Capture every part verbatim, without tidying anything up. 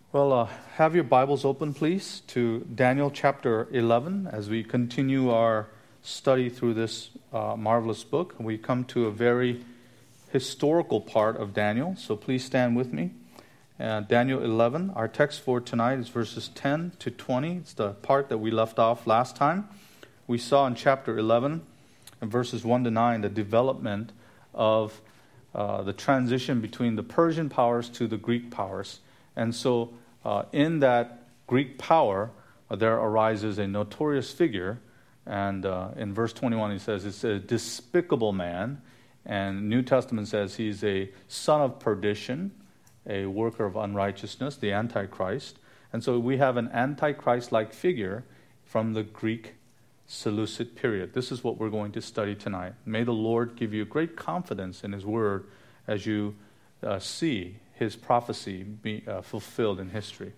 Well, uh, have your Bibles open, please, to Daniel chapter eleven as we continue our study through this uh, marvelous book. We come to a very historical part of Daniel, so please stand with me. Uh, Daniel eleven, our text for tonight is verses ten to twenty. It's the part that we left off last time. We saw in chapter eleven, in verses one to nine, the development of uh, the transition between the Persian powers to the Greek powers. And so uh, in that Greek power, uh, there arises a notorious figure. And uh, in verse twenty-one, he says it's a despicable man. And New Testament says he's a son of perdition, a worker of unrighteousness, the Antichrist. And so we have an Antichrist-like figure from the Greek Seleucid period. This is what we're going to study tonight. May the Lord give you great confidence in His Word as you uh, see His prophecy be uh, fulfilled in history.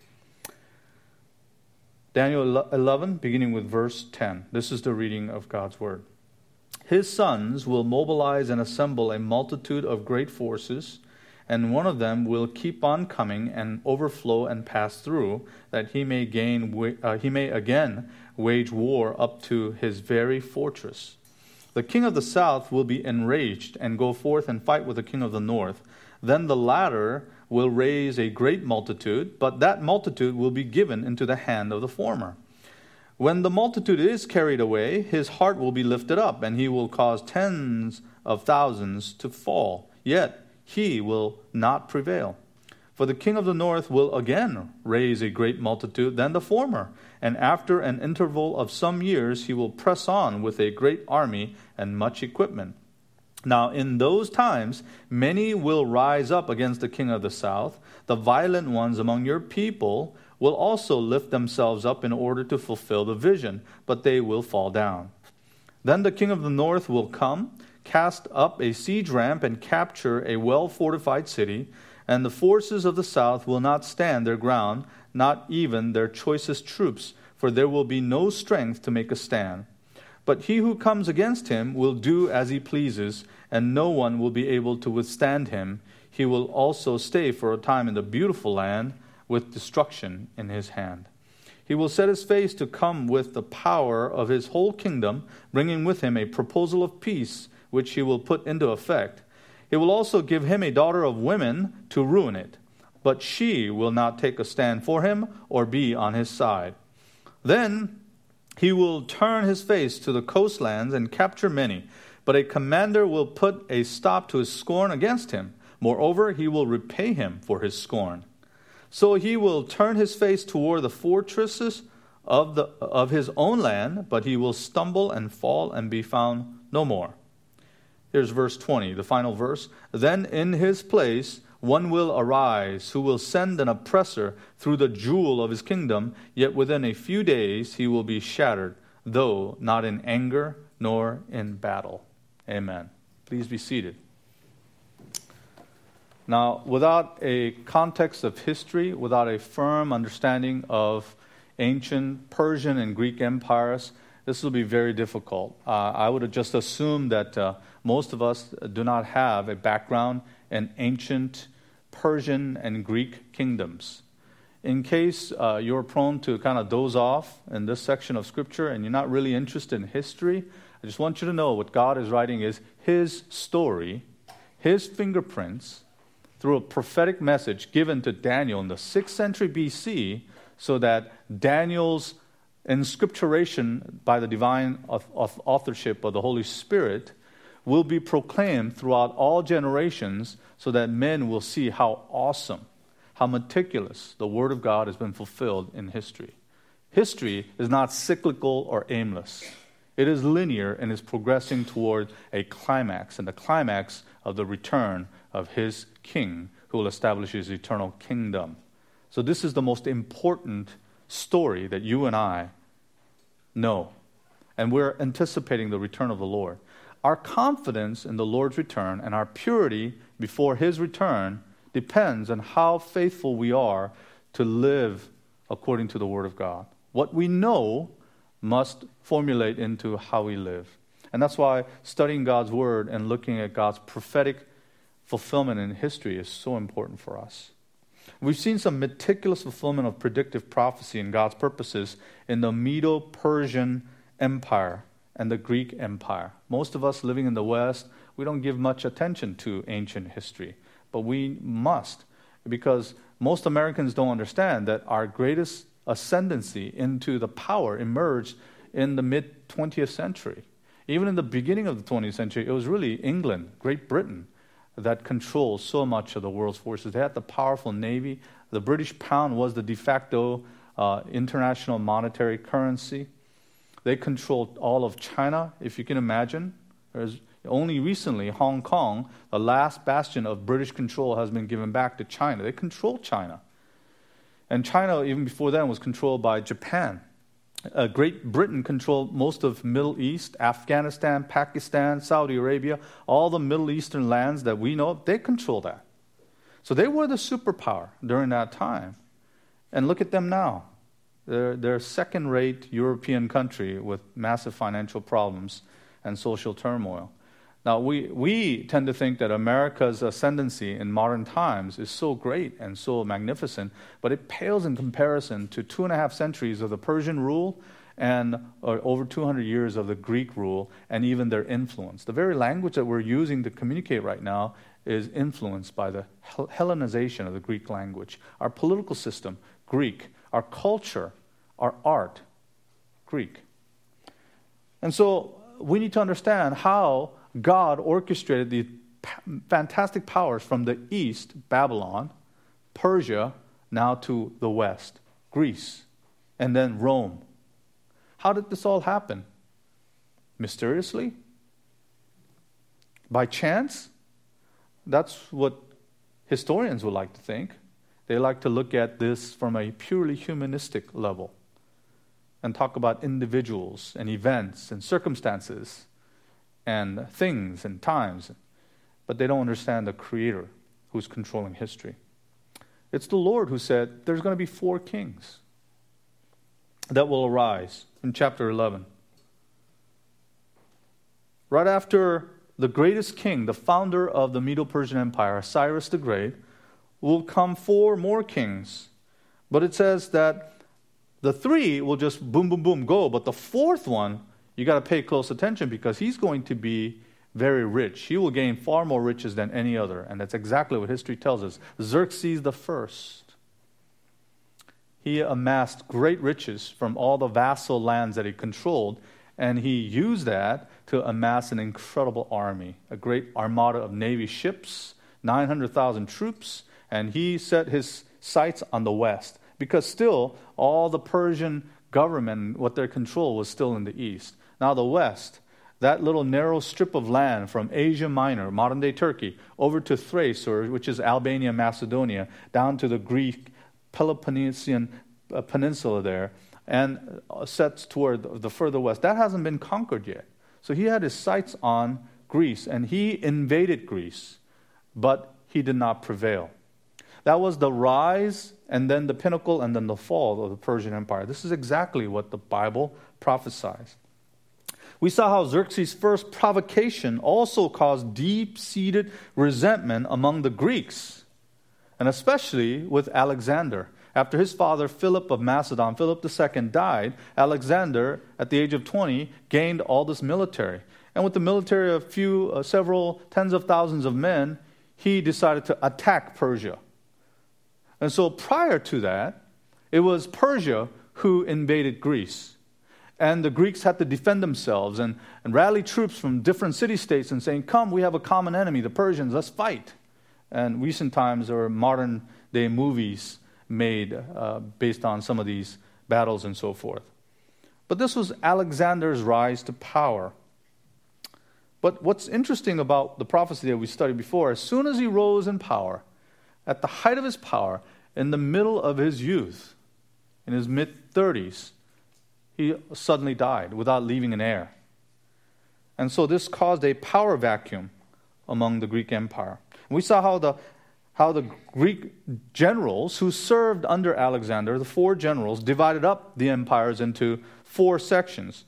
Daniel eleven, beginning with verse ten. This is the reading of God's Word. His sons will mobilize and assemble a multitude of great forces, and one of them will keep on coming and overflow and pass through, that he may gain, uh, he may again wage war up to his very fortress. The king of the south will be enraged and go forth and fight with the king of the north. Then the latter will raise a great multitude, but that multitude will be given into the hand of the former. When the multitude is carried away, his heart will be lifted up, and he will cause tens of thousands to fall. Yet he will not prevail. For the king of the north will again raise a great multitude than the former, and after an interval of some years he will press on with a great army and much equipment. Now in those times many will rise up against the king of the south. The violent ones among your people will also lift themselves up in order to fulfill the vision, but they will fall down. Then the king of the north will come, cast up a siege ramp, and capture a well-fortified city, and the forces of the south will not stand their ground, not even their choicest troops, for there will be no strength to make a stand. But he who comes against him will do as he pleases, and no one will be able to withstand him. He will also stay for a time in the beautiful land, with destruction in his hand. He will set his face to come with the power of his whole kingdom, bringing with him a proposal of peace, which he will put into effect. He will also give him a daughter of women to ruin it, but she will not take a stand for him or be on his side. Then he will turn his face to the coastlands and capture many, but a commander will put a stop to his scorn against him. Moreover, he will repay him for his scorn. So he will turn his face toward the fortresses of the of his own land, but he will stumble and fall and be found no more. Here's verse twenty, the final verse. Then in his place one will arise who will send an oppressor through the jewel of his kingdom, yet within a few days he will be shattered, though not in anger nor in battle. Amen. Please be seated. Now, without a context of history, without a firm understanding of ancient Persian and Greek empires, this will be very difficult. Uh, I would have just assumed that uh, most of us do not have a background in ancient Persian and Greek kingdoms. In case uh, you're prone to kind of doze off in this section of Scripture and you're not really interested in history, I just want you to know what God is writing is His story, His fingerprints, through a prophetic message given to Daniel in the sixth century B C, so that Daniel's inscripturation by the divine authorship of the Holy Spirit will be proclaimed throughout all generations, so that men will see how awesome, how meticulous the Word of God has been fulfilled in history. History is not cyclical or aimless. It is linear and is progressing toward a climax, and the climax of the return of His King, who will establish His eternal kingdom. So this is the most important story that you and I know. And we're anticipating the return of the Lord. Our confidence in the Lord's return and our purity before His return depends on how faithful we are to live according to the Word of God. What we know must formulate into how we live. And that's why studying God's Word and looking at God's prophetic fulfillment in history is so important for us. We've seen some meticulous fulfillment of predictive prophecy and God's purposes in the Medo-Persian Empire and the Greek Empire. Most of us living in the West, we don't give much attention to ancient history, but we must, because most Americans don't understand that our greatest ascendancy into the power emerged in the mid-twentieth century. Even in the beginning of the twentieth century, it was really England, Great Britain, that controlled so much of the world's forces. They had the powerful navy. The British pound was the de facto uh, international monetary currency. They controlled all of China, if you can imagine. There's only recently, Hong Kong, the last bastion of British control, has been given back to China. They controlled China. And China, even before then, was controlled by Japan. Uh, Great Britain controlled most of Middle East, Afghanistan, Pakistan, Saudi Arabia, all the Middle Eastern lands that we know of, they control that. So they were the superpower during that time. And look at them now. They're, they're a second-rate European country with massive financial problems and social turmoil. Now, we, we tend to think that America's ascendancy in modern times is so great and so magnificent, but it pales in comparison to two and a half centuries of the Persian rule and or over two hundred years of the Greek rule and even their influence. The very language that we're using to communicate right now is influenced by the Hellenization of the Greek language. Our political system, Greek. Our culture, our art, Greek. And so we need to understand how God orchestrated the fantastic powers from the east, Babylon, Persia, now to the west, Greece, and then Rome. How did this all happen? Mysteriously? By chance? That's what historians would like to think. They like to look at this from a purely humanistic level and talk about individuals and events and circumstances and things and times, but they don't understand the Creator who's controlling history. It's the Lord who said there's going to be four kings that will arise in chapter eleven. Right after the greatest king, the founder of the Medo-Persian Empire, Cyrus the Great, will come four more kings. But it says that the three will just boom, boom, boom, go, but the fourth one, you got to pay close attention because he's going to be very rich. He will gain far more riches than any other. And that's exactly what history tells us. Xerxes the First. He amassed great riches from all the vassal lands that he controlled. And he used that to amass an incredible army. A great armada of Navy ships, nine hundred thousand troops. And he set his sights on the west. Because still, all the Persian government, what their control was still in the east. Now the west, that little narrow strip of land from Asia Minor, modern-day Turkey, over to Thrace, or which is Albania, Macedonia, down to the Greek Peloponnesian uh, peninsula there, and uh, sets toward the further west. That hasn't been conquered yet. So he had his sights on Greece, and he invaded Greece, but he did not prevail. That was the rise, and then the pinnacle, and then the fall of the Persian Empire. This is exactly what the Bible prophesies. We saw how Xerxes' first provocation also caused deep-seated resentment among the Greeks, and especially with Alexander. After his father, Philip of Macedon, Philip the Second, died, Alexander, at the age of twenty, gained all this military. And with the military of few, uh, several tens of thousands of men, he decided to attack Persia. And so prior to that, it was Persia who invaded Greece. And the Greeks had to defend themselves and, and rally troops from different city-states and saying, come, we have a common enemy, the Persians, let's fight. And recent times there were modern-day movies made uh, based on some of these battles and so forth. But this was Alexander's rise to power. But what's interesting about the prophecy that we studied before, as soon as he rose in power, at the height of his power, in the middle of his youth, in his mid-thirties, he suddenly died without leaving an heir. And so this caused a power vacuum among the Greek Empire. We saw how the how the Greek generals who served under Alexander, the four generals, divided up the empires into four sections.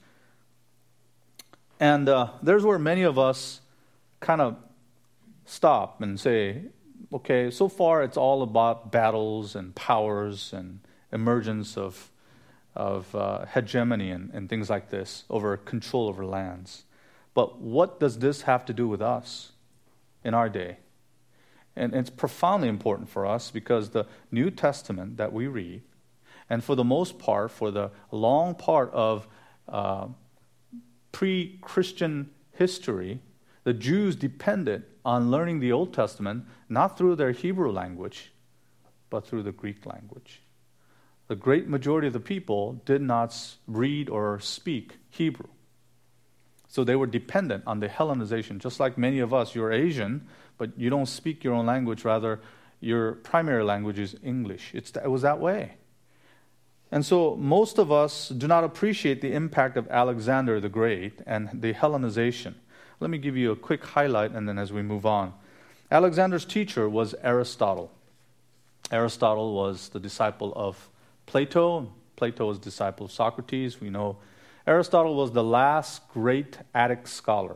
And uh, there's where many of us kind of stop and say, okay, so far it's all about battles and powers and emergence of, of uh, hegemony and, and things like this over control over lands. But what does this have to do with us in our day? And it's profoundly important for us because the New Testament that we read, and for the most part, for the long part of uh, pre-Christian history, the Jews depended on learning the Old Testament not through their Hebrew language, but through the Greek language. The great majority of the people did not read or speak Hebrew. So they were dependent on the Hellenization. Just like many of us, you're Asian, but you don't speak your own language. Rather, your primary language is English. It's, it was that way. And so most of us do not appreciate the impact of Alexander the Great and the Hellenization. Let me give you a quick highlight, and then as we move on. Alexander's teacher was Aristotle. Aristotle was the disciple of Plato. Plato was a disciple of Socrates. We know Aristotle was the last great Attic scholar.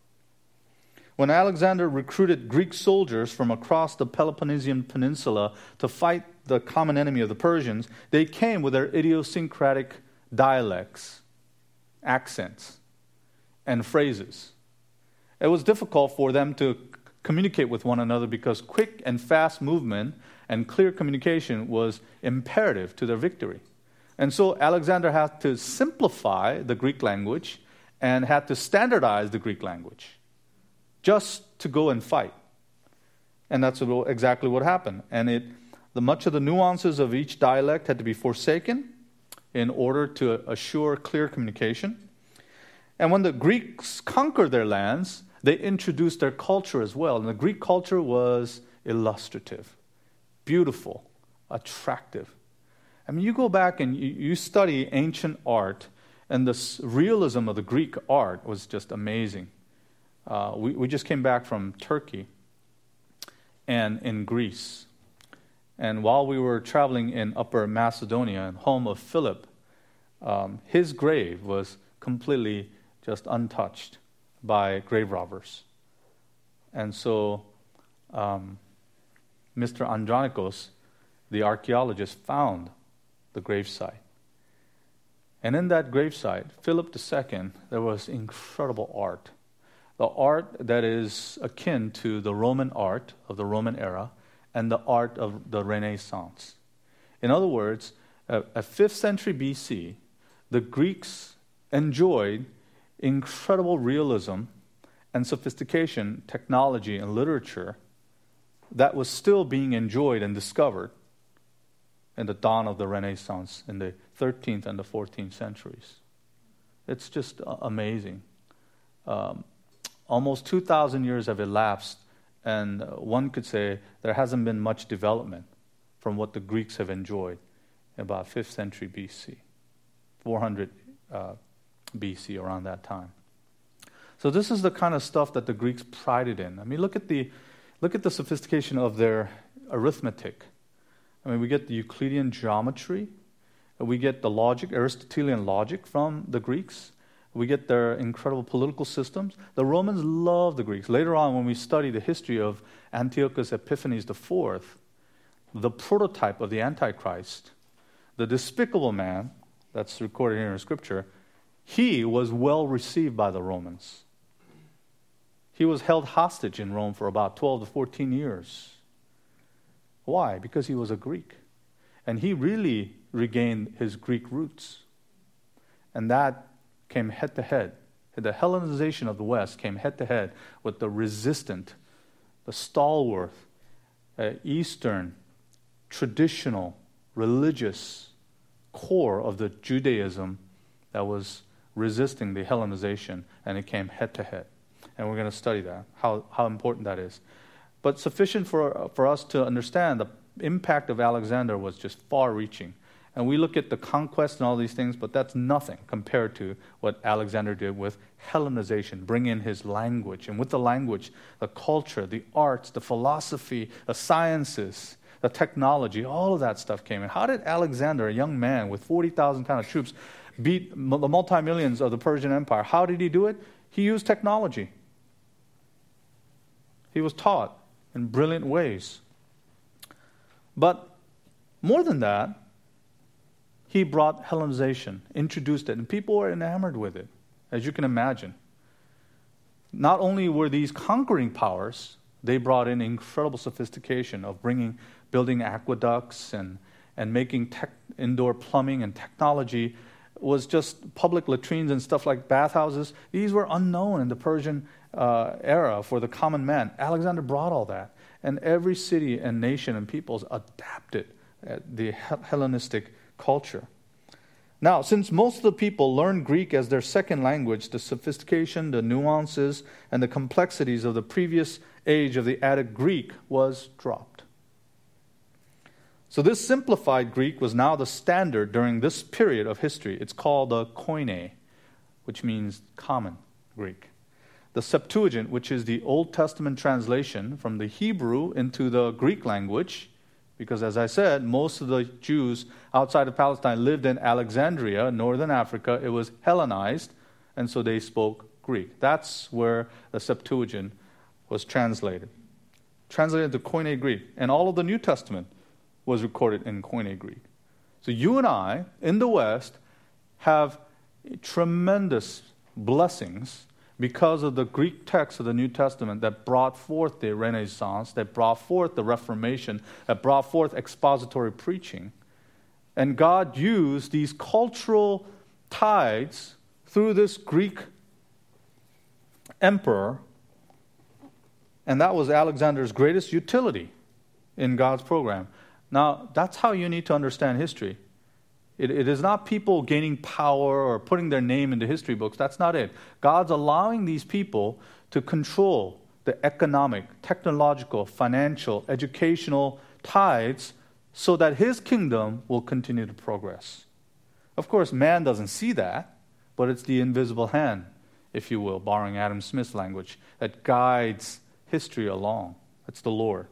When Alexander recruited Greek soldiers from across the Peloponnesian Peninsula to fight the common enemy of the Persians, they came with their idiosyncratic dialects, accents, and phrases. It was difficult for them to communicate with one another because quick and fast movement and clear communication was imperative to their victory. And so Alexander had to simplify the Greek language and had to standardize the Greek language just to go and fight. And that's exactly what happened. And it, the much of the nuances of each dialect had to be forsaken in order to assure clear communication. And when the Greeks conquered their lands, they introduced their culture as well. And the Greek culture was illustrative, beautiful, attractive. I mean, you go back and you, you study ancient art, and the realism of the Greek art was just amazing. Uh, we, we just came back from Turkey and in Greece. And while we were traveling in Upper Macedonia, home of Philip, um, his grave was completely just untouched by grave robbers. And so um, Mister Andronikos, the archaeologist, found the gravesite. And in that gravesite, Philip the Second, there was incredible art. The art that is akin to the Roman art of the Roman era and the art of the Renaissance. In other words, at fifth century B C, the Greeks enjoyed incredible realism and sophistication, technology, and literature that was still being enjoyed and discovered in the dawn of the Renaissance in the thirteenth and the fourteenth centuries. It's just amazing. Um, almost two thousand years have elapsed, and one could say there hasn't been much development from what the Greeks have enjoyed in about fifth century B C, four hundred uh, B C, around that time. So this is the kind of stuff that the Greeks prided in. I mean, look at the look at the sophistication of their arithmetic. I mean, we get the Euclidean geometry, we get the logic, Aristotelian logic from the Greeks. We get their incredible political systems. The Romans loved the Greeks. Later on, when we study the history of Antiochus Epiphanes the Fourth, the prototype of the Antichrist, the despicable man that's recorded here in Scripture, he was well received by the Romans. He was held hostage in Rome for about twelve to fourteen years. Why? Because he was a Greek. And he really regained his Greek roots. And that came head to head. The Hellenization of the West came head to head with the resistant, the stalwart, uh, Eastern, traditional, religious core of the Judaism that was resisting the Hellenization, and it came head to head. And we're going to study that, how, how important that is. But sufficient for, for us to understand the impact of Alexander was just far-reaching. And we look at the conquest and all these things, but that's nothing compared to what Alexander did with Hellenization, bring in his language. And with the language, the culture, the arts, the philosophy, the sciences, the technology, all of that stuff came in. How did Alexander, a young man with forty thousand kind of troops, beat the multi-millions of the Persian Empire? How did he do it? He used technology. He was taught in brilliant ways But more than that, he brought Hellenization, introduced it, and people were enamored with it, as you can imagine. Not only were these conquering powers, they brought in incredible sophistication of bringing, building aqueducts and, and making tech, indoor plumbing and technology. Was just public latrines and stuff like bathhouses. These were unknown in the Persian uh, era for the common man. Alexander brought all that. And every city and nation and peoples adapted the Hellenistic culture. Now, since most of the people learned Greek as their second language, the sophistication, the nuances, and the complexities of the previous age of the Attic Greek was dropped. So this simplified Greek was now the standard during this period of history. It's called the Koine, which means common Greek. The Septuagint, which is the Old Testament translation from the Hebrew into the Greek language, because as I said, most of the Jews outside of Palestine lived in Alexandria, northern Africa. It was Hellenized, and so they spoke Greek. That's where the Septuagint was translated. Translated to Koine Greek. And all of the New Testament was recorded in Koine Greek. So you and I, in the West, have tremendous blessings because of the Greek text of the New Testament that brought forth the Renaissance, that brought forth the Reformation, that brought forth expository preaching. And God used these cultural tides through this Greek emperor, and that was Alexander's greatest utility in God's program. Now, that's how you need to understand history. It, it is not people gaining power or putting their name into history books. That's not it. God's allowing these people to control the economic, technological, financial, educational tides so that his kingdom will continue to progress. Of course, man doesn't see that, but it's the invisible hand, if you will, borrowing Adam Smith's language, that guides history along. It's the Lord.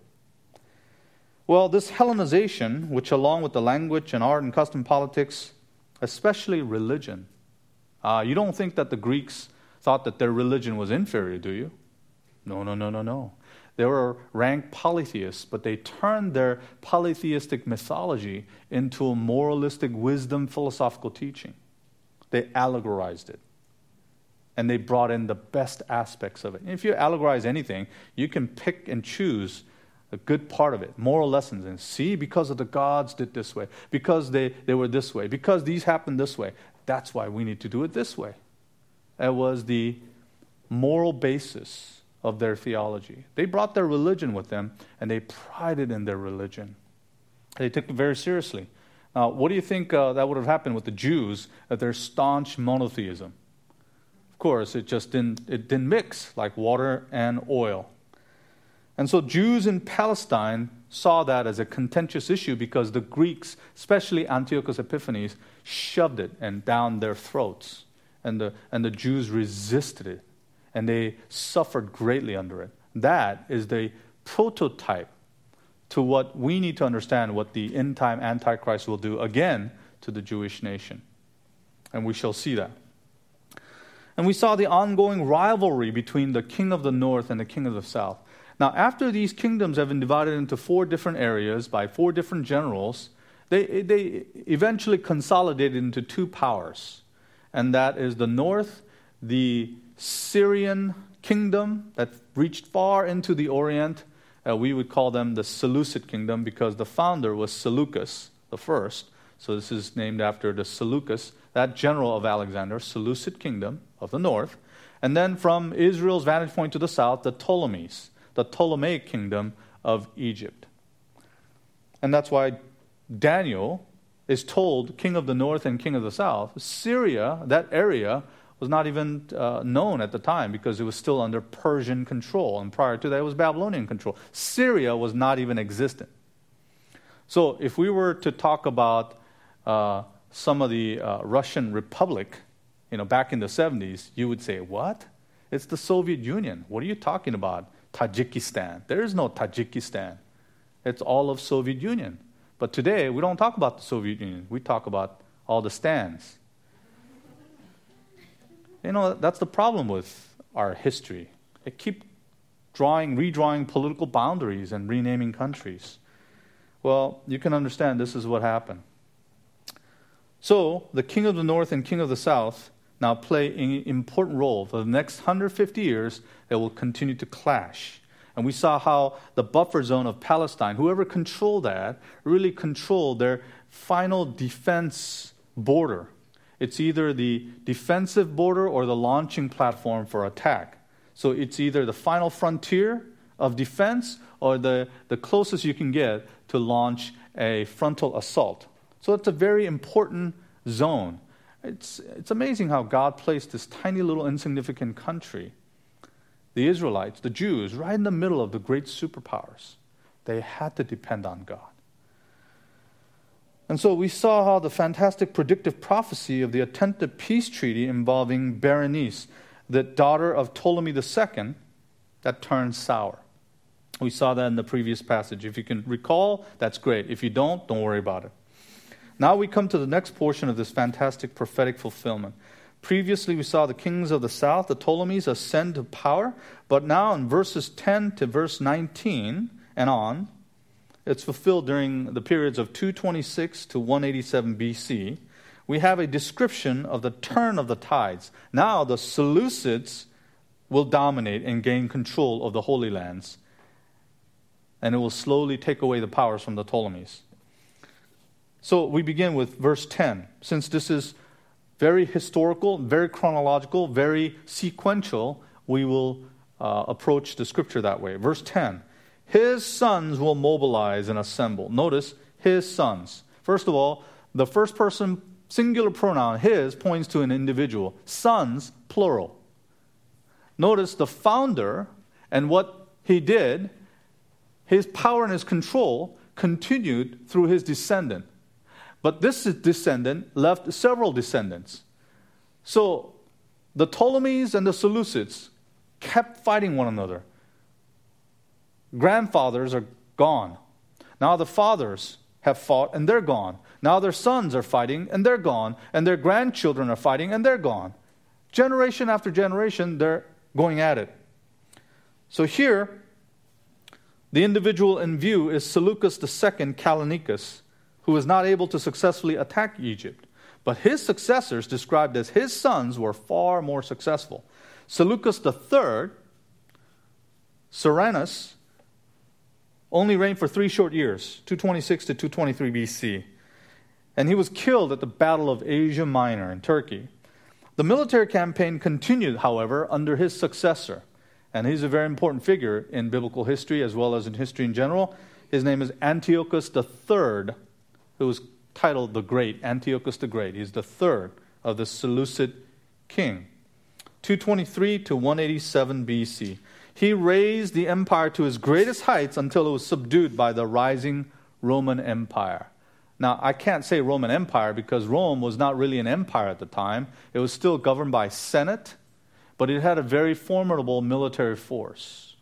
Well, this Hellenization, which along with the language and art and custom politics, especially religion, uh, you don't think that the Greeks thought that their religion was inferior, do you? No, no, no, no, no. They were rank polytheists, but they turned their polytheistic mythology into a moralistic wisdom philosophical teaching. They allegorized it. And they brought in the best aspects of it. And if you allegorize anything, you can pick and choose a good part of it, moral lessons. And see, because of the gods did this way, because they, they were this way, because these happened this way, that's why we need to do it this way. That was the moral basis of their theology. They brought their religion with them, and they prided in their religion. They took it very seriously. Now, what do you think uh, that would have happened with the Jews at their staunch monotheism? Of course, it just didn't, it didn't mix like water and oil. And so Jews in Palestine saw that as a contentious issue because the Greeks, especially Antiochus Epiphanes, shoved it and down their throats. And the, and the Jews resisted it. And they suffered greatly under it. That is the prototype to what we need to understand what the end-time Antichrist will do again to the Jewish nation. And we shall see that. And we saw the ongoing rivalry between the king of the north and the king of the south. Now, after these kingdoms have been divided into four different areas by four different generals, they, they eventually consolidated into two powers. And that is the north, the Syrian kingdom that reached far into the Orient. Uh, we would call them the Seleucid kingdom because the founder was Seleucus the first. So this is named after the Seleucus, that general of Alexander, Seleucid kingdom of the north. And then from Israel's vantage point to the south, the Ptolemies, the Ptolemaic kingdom of Egypt. And that's why Daniel is told, king of the north and king of the south, Syria, that area, was not even uh, known at the time because it was still under Persian control. And prior to that, it was Babylonian control. Syria was not even existent. So if we were to talk about uh, some of the uh, Russian Republic, you know, back in the seventies, you would say, what? It's the Soviet Union. What are you talking about? Tajikistan. There is no Tajikistan. It's all of Soviet Union. But today, we don't talk about the Soviet Union. We talk about all the stands. You know, that's the problem with our history. It keeps drawing, redrawing political boundaries and renaming countries. Well, you can understand this is what happened. So, the king of the north and king of the south now play an important role. For the next one hundred fifty years, they will continue to clash. And we saw how the buffer zone of Palestine, whoever controlled that, really controlled their final defense border. It's either the defensive border or the launching platform for attack. So it's either the final frontier of defense or the, the closest you can get to launch a frontal assault. So it's a very important zone. It's, it's amazing how God placed this tiny little insignificant country, the Israelites, the Jews, right in the middle of the great superpowers. They had to depend on God. And so we saw how the fantastic predictive prophecy of the attempted peace treaty involving Berenice, the daughter of Ptolemy the Second, that turned sour. We saw that in the previous passage. If you can recall, that's great. If you don't, don't worry about it. Now we come to the next portion of this fantastic prophetic fulfillment. Previously, we saw the kings of the south, the Ptolemies, ascend to power. But now in verses ten to verse nineteen and on, it's fulfilled during the periods of two twenty-six to one eighty-seven B C. We have a description of the turn of the tides. Now the Seleucids will dominate and gain control of the Holy Lands. And it will slowly take away the powers from the Ptolemies. So we begin with verse ten. Since this is very historical, very chronological, very sequential, we will uh, approach the scripture that way. Verse ten. His sons will mobilize and assemble. Notice, his sons. First of all, the first person singular pronoun, his, points to an individual. Sons, plural. Notice the founder and what he did, his power and his control continued through his descendant. But this descendant left several descendants. So the Ptolemies and the Seleucids kept fighting one another. Grandfathers are gone. Now the fathers have fought and they're gone. Now their sons are fighting and they're gone. And their grandchildren are fighting and they're gone. Generation after generation, they're going at it. So here, the individual in view is Seleucus the Second Callinicus, who was not able to successfully attack Egypt. But his successors, described as his sons, were far more successful. Seleucus the Third, Cyrannus, only reigned for three short years, two twenty-six to two twenty-three B C. And he was killed at the Battle of Asia Minor in Turkey. The military campaign continued, however, under his successor. And he's a very important figure in biblical history as well as in history in general. His name is Antiochus the Third, who was titled the Great, Antiochus the Great. He's the third of the Seleucid king. two twenty-three to one eighty-seven B C. He raised the empire to its greatest heights until it was subdued by the rising Roman Empire. Now, I can't say Roman Empire because Rome was not really an empire at the time. It was still governed by Senate, but it had a very formidable military force.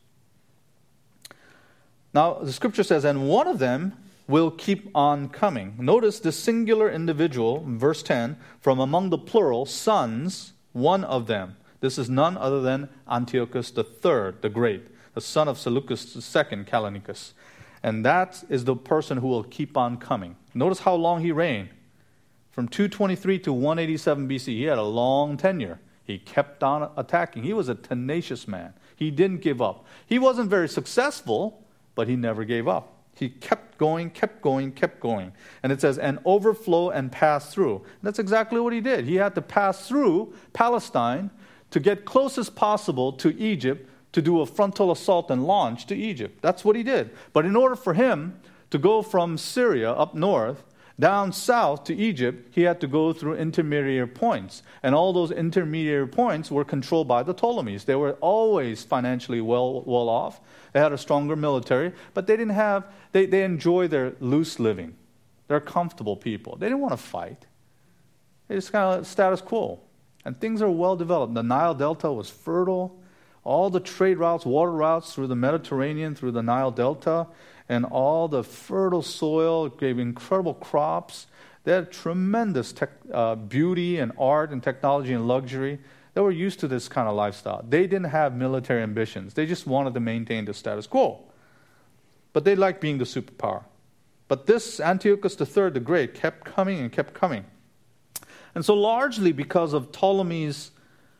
Now, the scripture says, and one of them will keep on coming. Notice the singular individual, verse ten, from among the plural, sons, one of them. This is none other than Antiochus the Third, the Great, the son of Seleucus the Second, Callinicus. And that is the person who will keep on coming. Notice how long he reigned. From two twenty-three to one eighty-seven B C, he had a long tenure. He kept on attacking. He was a tenacious man. He didn't give up. He wasn't very successful, but he never gave up. He kept going, kept going, kept going. And it says, and overflow and pass through. And that's exactly what he did. He had to pass through Palestine to get close as possible to Egypt, to do a frontal assault and launch to Egypt. That's what he did. But in order for him to go from Syria up north, down south to Egypt, he had to go through intermediary points. And all those intermediary points were controlled by the Ptolemies. They were always financially well, well off. They had a stronger military, but they didn't have, they, they enjoy their loose living. They're comfortable people. They didn't want to fight. They just kind of status quo. And things are well developed. The Nile Delta was fertile. All the trade routes, water routes through the Mediterranean, through the Nile Delta, and all the fertile soil gave incredible crops. They had tremendous tech, uh, beauty and art and technology and luxury. They were used to this kind of lifestyle. They didn't have military ambitions. They just wanted to maintain the status quo. But they liked being the superpower. But this Antiochus the Third, the Great, kept coming and kept coming. And so largely because of Ptolemy's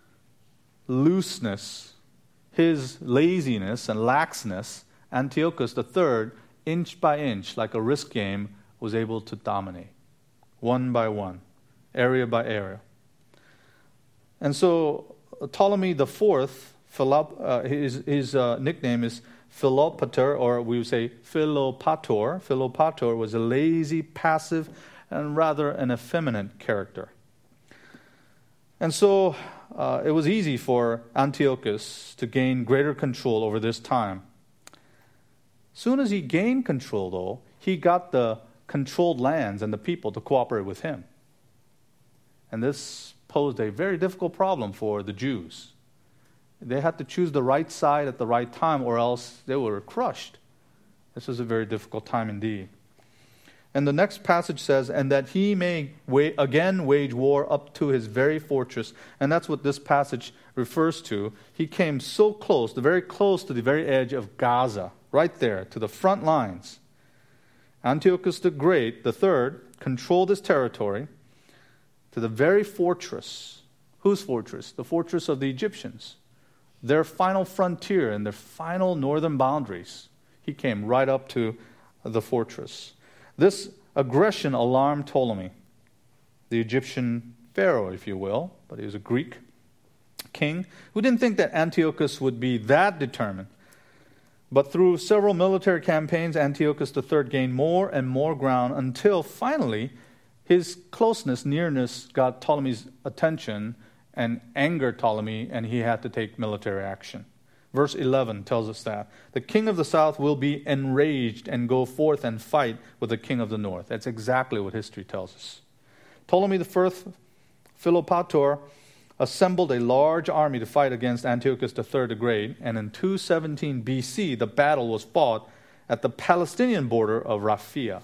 looseness, his laziness and laxness, Antiochus the Third, inch by inch, like a risk game, was able to dominate, one by one, area by area. And so Ptolemy the Fourth, Philop, uh, his, his uh, nickname is Philopator, or we would say Philopator. Philopator was a lazy, passive, and rather an effeminate character. And so uh, it was easy for Antiochus to gain greater control over this time. Soon as he gained control, though, he got the controlled lands and the people to cooperate with him. And this posed a very difficult problem for the Jews. They had to choose the right side at the right time, or else they were crushed. This was a very difficult time indeed. And the next passage says, and that he may wa- again wage war up to his very fortress. And that's what this passage refers to. He came so close, the very close to the very edge of Gaza, right there, to the front lines. Antiochus the Great, the Third, controlled his territory to the very fortress. Whose fortress? The fortress of the Egyptians. Their final frontier and their final northern boundaries. He came right up to the fortress. This aggression alarmed Ptolemy, the Egyptian pharaoh, if you will, but he was a Greek king who didn't think that Antiochus would be that determined. But through several military campaigns, Antiochus the Third gained more and more ground until finally his closeness, nearness got Ptolemy's attention and angered Ptolemy, and he had to take military action. Verse eleven tells us that. The king of the south will be enraged and go forth and fight with the king of the north. That's exactly what history tells us. Ptolemy the First, Philopator, assembled a large army to fight against Antiochus the Third the Great, and in two seventeen B C, the battle was fought at the Palestinian border of Raphia.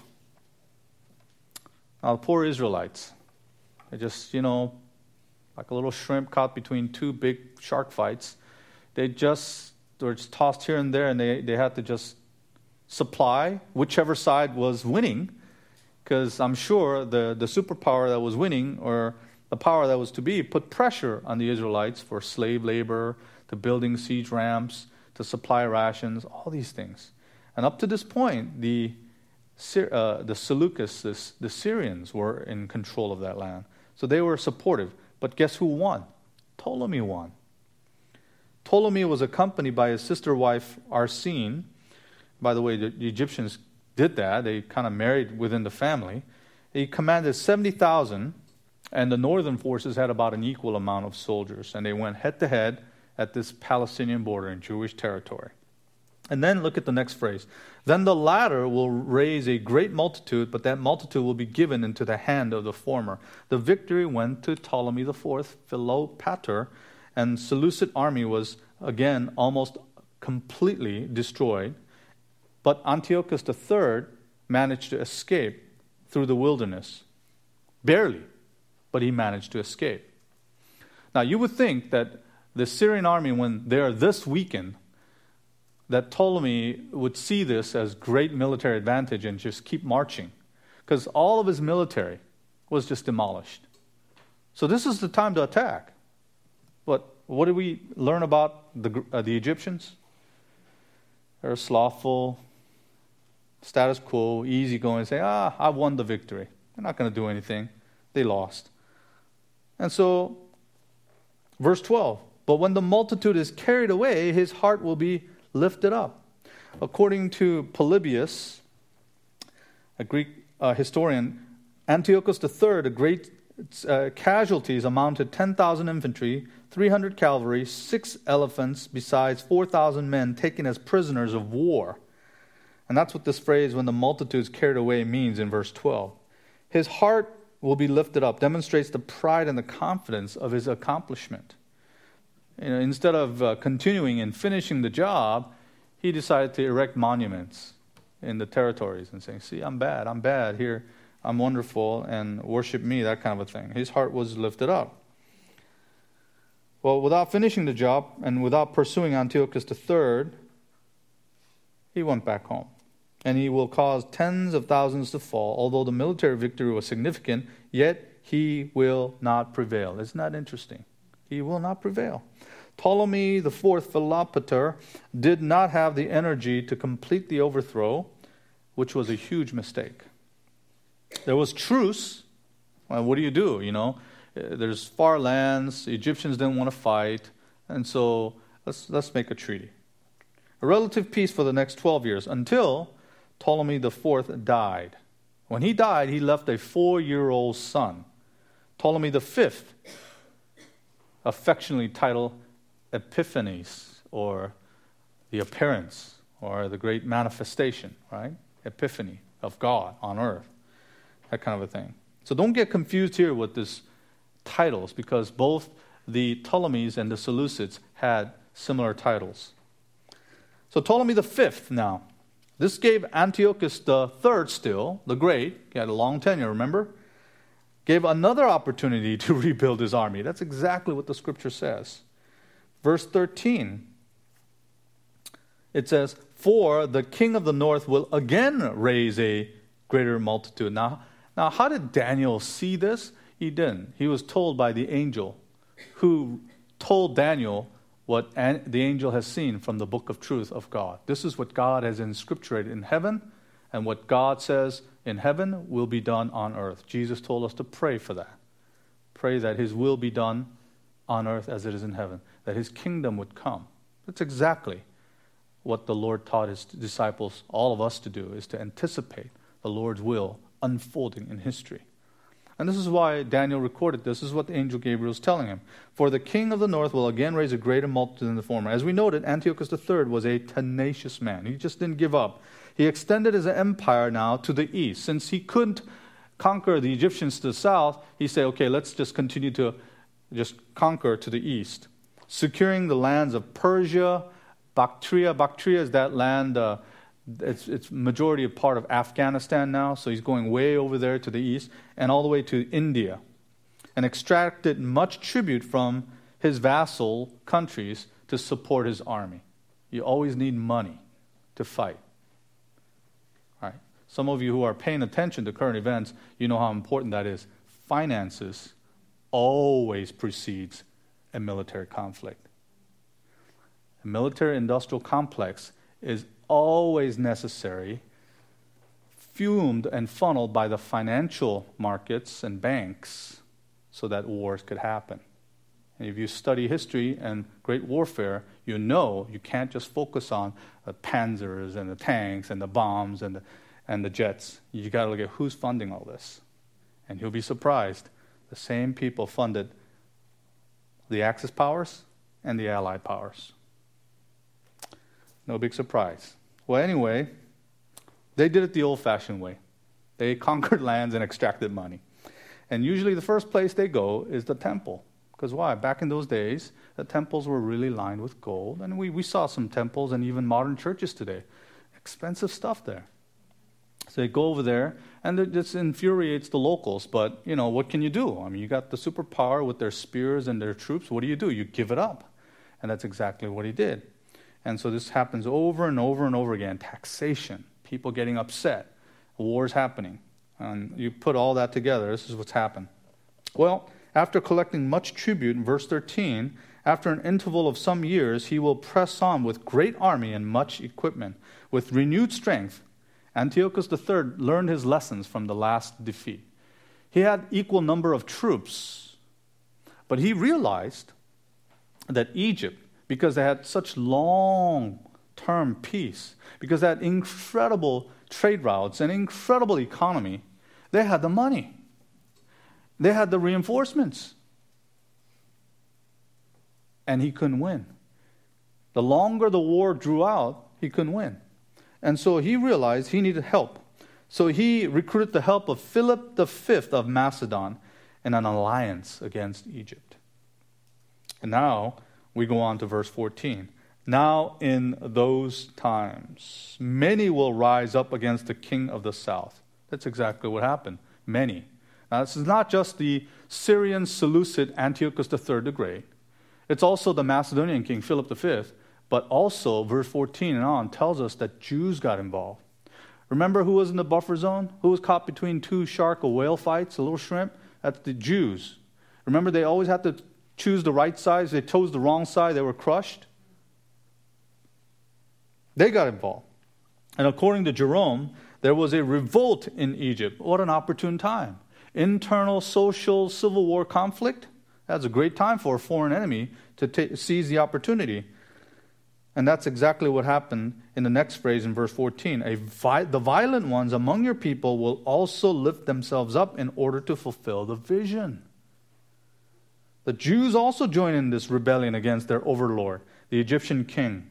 Now, the poor Israelites, they just, you know, like a little shrimp caught between two big shark fights. They just were just tossed here and there, and they, they had to just supply whichever side was winning, because I'm sure the, the superpower that was winning, or the power that was to be, put pressure on the Israelites for slave labor, to building siege ramps, to supply rations, all these things. And up to this point, the uh, the Seleucids, the, the Syrians, were in control of that land. So they were supportive. But guess who won? Ptolemy won. Ptolemy was accompanied by his sister wife, Arsine. By the way, the, the Egyptians did that. They kind of married within the family. He commanded seventy thousand, and the northern forces had about an equal amount of soldiers. And they went head-to-head at this Palestinian border in Jewish territory. And then look at the next phrase. Then the latter will raise a great multitude, but that multitude will be given into the hand of the former. The victory went to Ptolemy the Fourth, Philopator, and Seleucid army was again almost completely destroyed. But Antiochus the Third managed to escape through the wilderness. Barely, but he managed to escape. Now you would think that the Syrian army, when they're this weakened, that Ptolemy would see this as great military advantage and just keep marching, because all of his military was just demolished. So this is the time to attack. But what do we learn about the, uh, the Egyptians? They're slothful, status quo, easygoing, say, ah, I won the victory. They're not going to do anything. They lost. And so, verse twelve, but when the multitude is carried away, his heart will be lifted up. According to Polybius, a Greek uh, historian, Antiochus the Third, a great uh, casualties amounted ten thousand infantry, three hundred cavalry, six elephants, besides four thousand men taken as prisoners of war. And that's what this phrase, when the multitude is carried away, means in verse twelve. His heart will be lifted up, demonstrates the pride and the confidence of his accomplishment. You know, instead of uh, continuing and finishing the job, he decided to erect monuments in the territories and saying, see, I'm bad, I'm bad, here, I'm wonderful, and worship me, that kind of a thing. His heart was lifted up. Well, without finishing the job and without pursuing Antiochus the Third, he went back home. and he will cause tens of thousands to fall. Although the military victory was significant, yet he will not prevail. Isn't that interesting? He will not prevail. Ptolemy the fourth Philopator did not have the energy to complete the overthrow, which was a huge mistake. There was truce. Well, what do you do? You know, there's far lands. The Egyptians didn't want to fight, and so let's let's make a treaty. A relative peace for the next twelve years until Ptolemy the fourth died. When he died, he left a four-year-old son. Ptolemy the fifth, affectionately titled Epiphanes, or the appearance, or the great manifestation, right? Epiphany of God on earth, that kind of a thing. So don't get confused here with these titles, because both the Ptolemies and the Seleucids had similar titles. So Ptolemy the fifth now. This gave Antiochus the third still, the great, he had a long tenure, remember? Gave another opportunity to rebuild his army. That's exactly what the scripture says. Verse thirteen, it says, for the king of the north will again raise a greater multitude. Now, now how did Daniel see this? He didn't. He was told by the angel who told Daniel what the angel has seen from the book of truth of God. This is what God has inscripturated in heaven, and what God says in heaven will be done on earth. Jesus told us to pray for that. Pray that his will be done on earth as it is in heaven, that his kingdom would come. That's exactly what the Lord taught his disciples, all of us, to do, is to anticipate the Lord's will unfolding in history. And this is why Daniel recorded this. This is what the angel Gabriel is telling him. For the king of the north will again raise a greater multitude than the former. As we noted, Antiochus the third was a tenacious man. He just didn't give up. He extended his empire now to the east. Since he couldn't conquer the Egyptians to the south, he said, okay, let's just continue to just conquer to the east. Securing the lands of Persia, Bactria. Bactria is that land, uh, it's, it's majority a part of Afghanistan now, so he's going way over there to the east, and all the way to India, and extracted much tribute from his vassal countries to support his army. You always need money to fight. All right. Some of you who are paying attention to current events, you know how important that is. Finances always precedes a military conflict. A military-industrial complex is always necessary, fueled and funneled by the financial markets and banks so that wars could happen. And if you study history and great warfare, you know you can't just focus on the panzers and the tanks and the bombs and the, and the jets. You got to look at who's funding all this. And you'll be surprised. The same people funded the Axis powers and the Allied powers. No big surprise. Well, anyway, they did it the old-fashioned way. They conquered lands and extracted money. And usually the first place they go is the temple. Because why? Back in those days, the temples were really lined with gold. And we, we saw some temples and even modern churches today. Expensive stuff there. So they go over there, and it just infuriates the locals. But, you know, what can you do? I mean, you got the superpower with their spears and their troops. What do you do? You give it up. And that's exactly what he did. And so this happens over and over and over again. Taxation, people getting upset, wars happening. And you put all that together, this is what's happened. Well, after collecting much tribute, in verse thirteen, after an interval of some years, he will press on with great army and much equipment. With renewed strength, Antiochus the third learned his lessons from the last defeat. He had equal number of troops, but he realized that Egypt, because they had such long-term peace, because they had incredible trade routes and incredible economy, they had the money. They had the reinforcements. And he couldn't win. The longer the war drew out, he couldn't win. And so he realized he needed help. So he recruited the help of Philip the fifth of Macedon in an alliance against Egypt. And now we go on to verse fourteen. Now in those times, many will rise up against the king of the south. That's exactly what happened. Many. Now this is not just the Syrian Seleucid Antiochus the third the Great. It's also the Macedonian king Philip the fifth. But also, verse fourteen and on tells us that Jews got involved. Remember who was in the buffer zone? Who was caught between two shark or whale fights, a little shrimp? That's the Jews. Remember, they always had to choose the right side. If they chose the wrong side, they were crushed. They got involved. And according to Jerome, there was a revolt in Egypt. What an opportune time. Internal social civil war conflict. That's a great time for a foreign enemy to ta- seize the opportunity. And that's exactly what happened in the next phrase in verse fourteen. A vi- the violent ones among your people will also lift themselves up in order to fulfill the vision. The Jews also join in this rebellion against their overlord, the Egyptian king.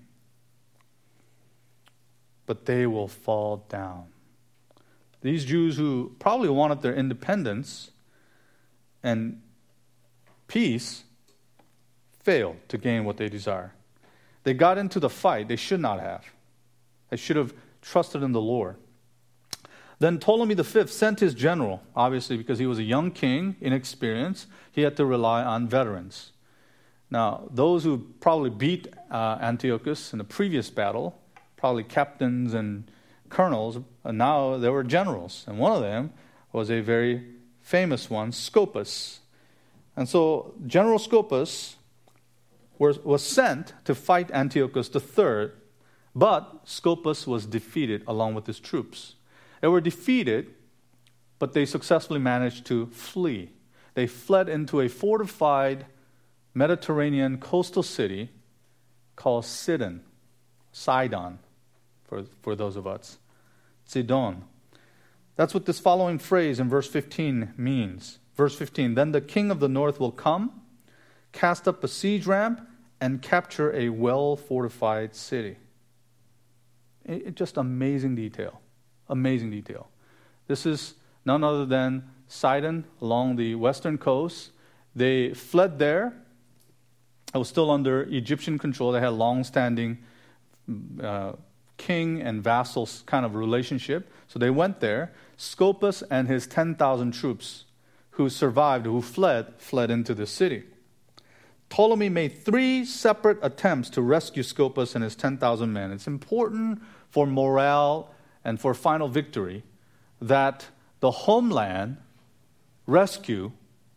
But they will fall down. These Jews who probably wanted their independence and peace failed to gain what they desire. They got into the fight they should not have. They should have trusted in the Lord. Then Ptolemy the fifth sent his general, obviously because he was a young king, inexperienced. He had to rely on veterans. Now, those who probably beat uh, Antiochus in the previous battle, probably captains and colonels, and now they were generals. And one of them was a very famous one, Scopas. And so General Scopas was, was sent to fight Antiochus the third, but Scopas was defeated along with his troops. They were defeated, but they successfully managed to flee. They fled into a fortified Mediterranean coastal city called Sidon, Sidon, for, for those of us. Sidon. That's what this following phrase in verse fifteen means. Verse fifteen, then the king of the north will come, cast up a siege ramp, and capture a well-fortified city. It, it, just amazing detail. Amazing detail. This is none other than Sidon along the western coast. They fled there. It was still under Egyptian control. They had a long-standing uh, king and vassal kind of relationship. So they went there. Scopas and his ten thousand troops who survived, who fled, fled into the city. Ptolemy made three separate attempts to rescue Scopas and his ten thousand men. It's important for morale and for final victory that the homeland rescue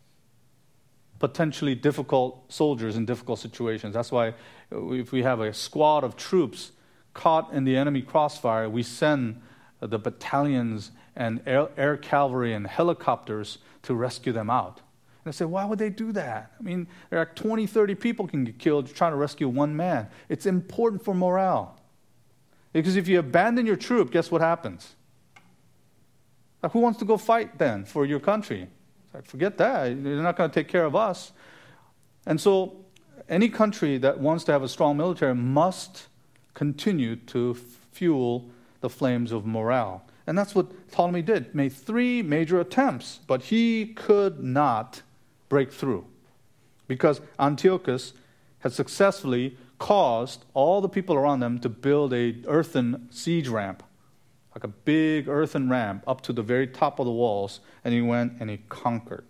potentially difficult soldiers in difficult situations. That's why if we have a squad of troops caught in the enemy crossfire, we send the battalions and air, air cavalry and helicopters to rescue them out. And I say, why would they do that? I mean, there are twenty, thirty people can get killed trying to rescue one man. It's important for morale. Because if you abandon your troop, guess what happens? Like, who wants to go fight then for your country? It's like, forget that. They're not going to take care of us. And so any country that wants to have a strong military must continue to fuel the flames of morale. And that's what Ptolemy did. Made three major attempts, but he could not break through because Antiochus had successfully caused all the people around them to build a earthen siege ramp, like a big earthen ramp up to the very top of the walls, and he went and he conquered.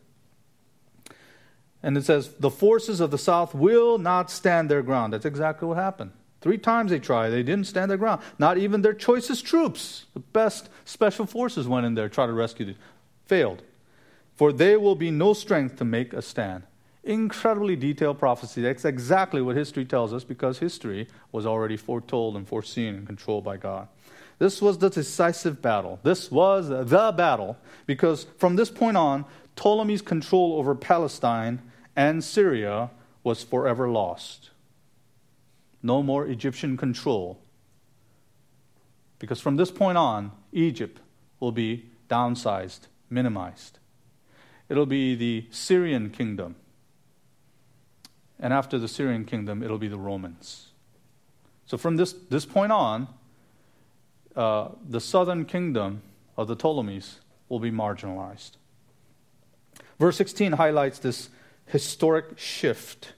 And it says, the forces of the south will not stand their ground. That's exactly what happened. Three times they tried. They didn't stand their ground. Not even their choicest troops, the best special forces went in there, tried to rescue them. Failed. For there will be no strength to make a stand. Incredibly detailed prophecy. That's exactly what history tells us because history was already foretold and foreseen and controlled by God. This was the decisive battle. This was the battle because from this point on, Ptolemy's control over Palestine and Syria was forever lost. No more Egyptian control. Because from this point on, Egypt will be downsized, minimized. It'll be the Syrian kingdom. And after the Syrian kingdom, it'll be the Romans. So from this, this point on, uh, the southern kingdom of the Ptolemies will be marginalized. Verse sixteen highlights this historic shift.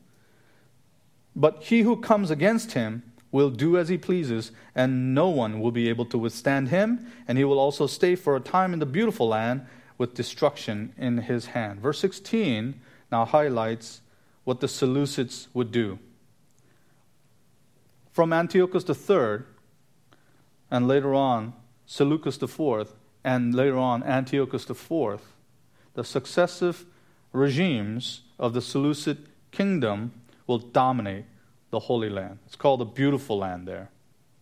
But he who comes against him will do as he pleases, and no one will be able to withstand him, and he will also stay for a time in the beautiful land with destruction in his hand. Verse sixteen now highlights what the Seleucids would do. From Antiochus the third, and later on Seleucus the Fourth, and later on Antiochus the Fourth, the successive regimes of the Seleucid kingdom will dominate the Holy Land. It's called the Beautiful Land there.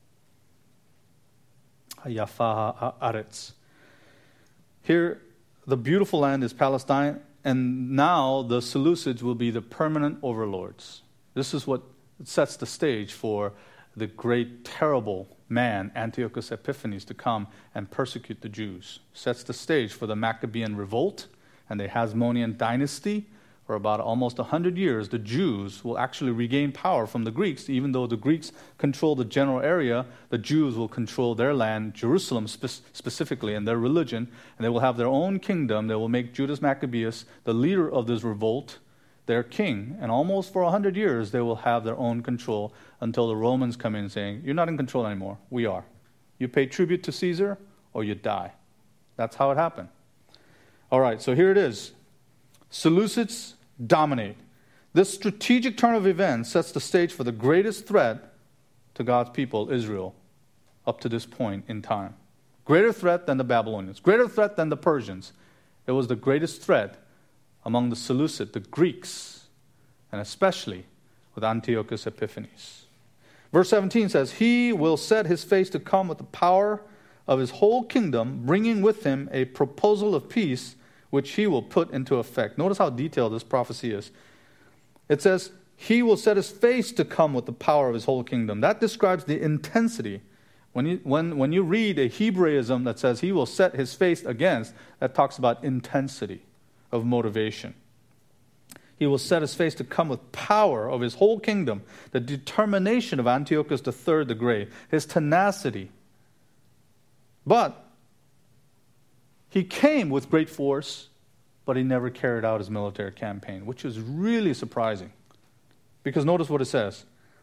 Yafa Haaretz. Here, the Beautiful Land is Palestine, and now the Seleucids will be the permanent overlords. This is what sets the stage for the great, terrible man, Antiochus Epiphanes, to come and persecute the Jews. Sets the stage for the Maccabean revolt and the Hasmonean dynasty. For about almost one hundred years, the Jews will actually regain power from the Greeks. Even though the Greeks control the general area, the Jews will control their land, Jerusalem spe- specifically, and their religion, and they will have their own kingdom. They will make Judas Maccabeus the leader of this revolt, their king, and almost for one hundred years they will have their own control until the Romans come in saying, you're not in control anymore, we are. You pay tribute to Caesar or you die. That's how it happened. All right, so here it is. Seleucids dominate. This strategic turn of events sets the stage for the greatest threat to God's people, Israel, up to this point in time. Greater threat than the Babylonians, greater threat than the Persians. It was the greatest threat among the Seleucid, the Greeks, and especially with Antiochus Epiphanes. Verse seventeen says, he will set his face to come with the power of his whole kingdom, bringing with him a proposal of peace, which he will put into effect. Notice how detailed this prophecy is. It says, he will set his face to come with the power of his whole kingdom. That describes the intensity. When you, when, when you read a Hebraism that says he will set his face against, that talks about intensity of motivation. He will set his face to come with power of his whole kingdom, the determination of Antiochus the Third the Great, his tenacity. But he came with great force, but he never carried out his military campaign, which is really surprising. Because notice what it says.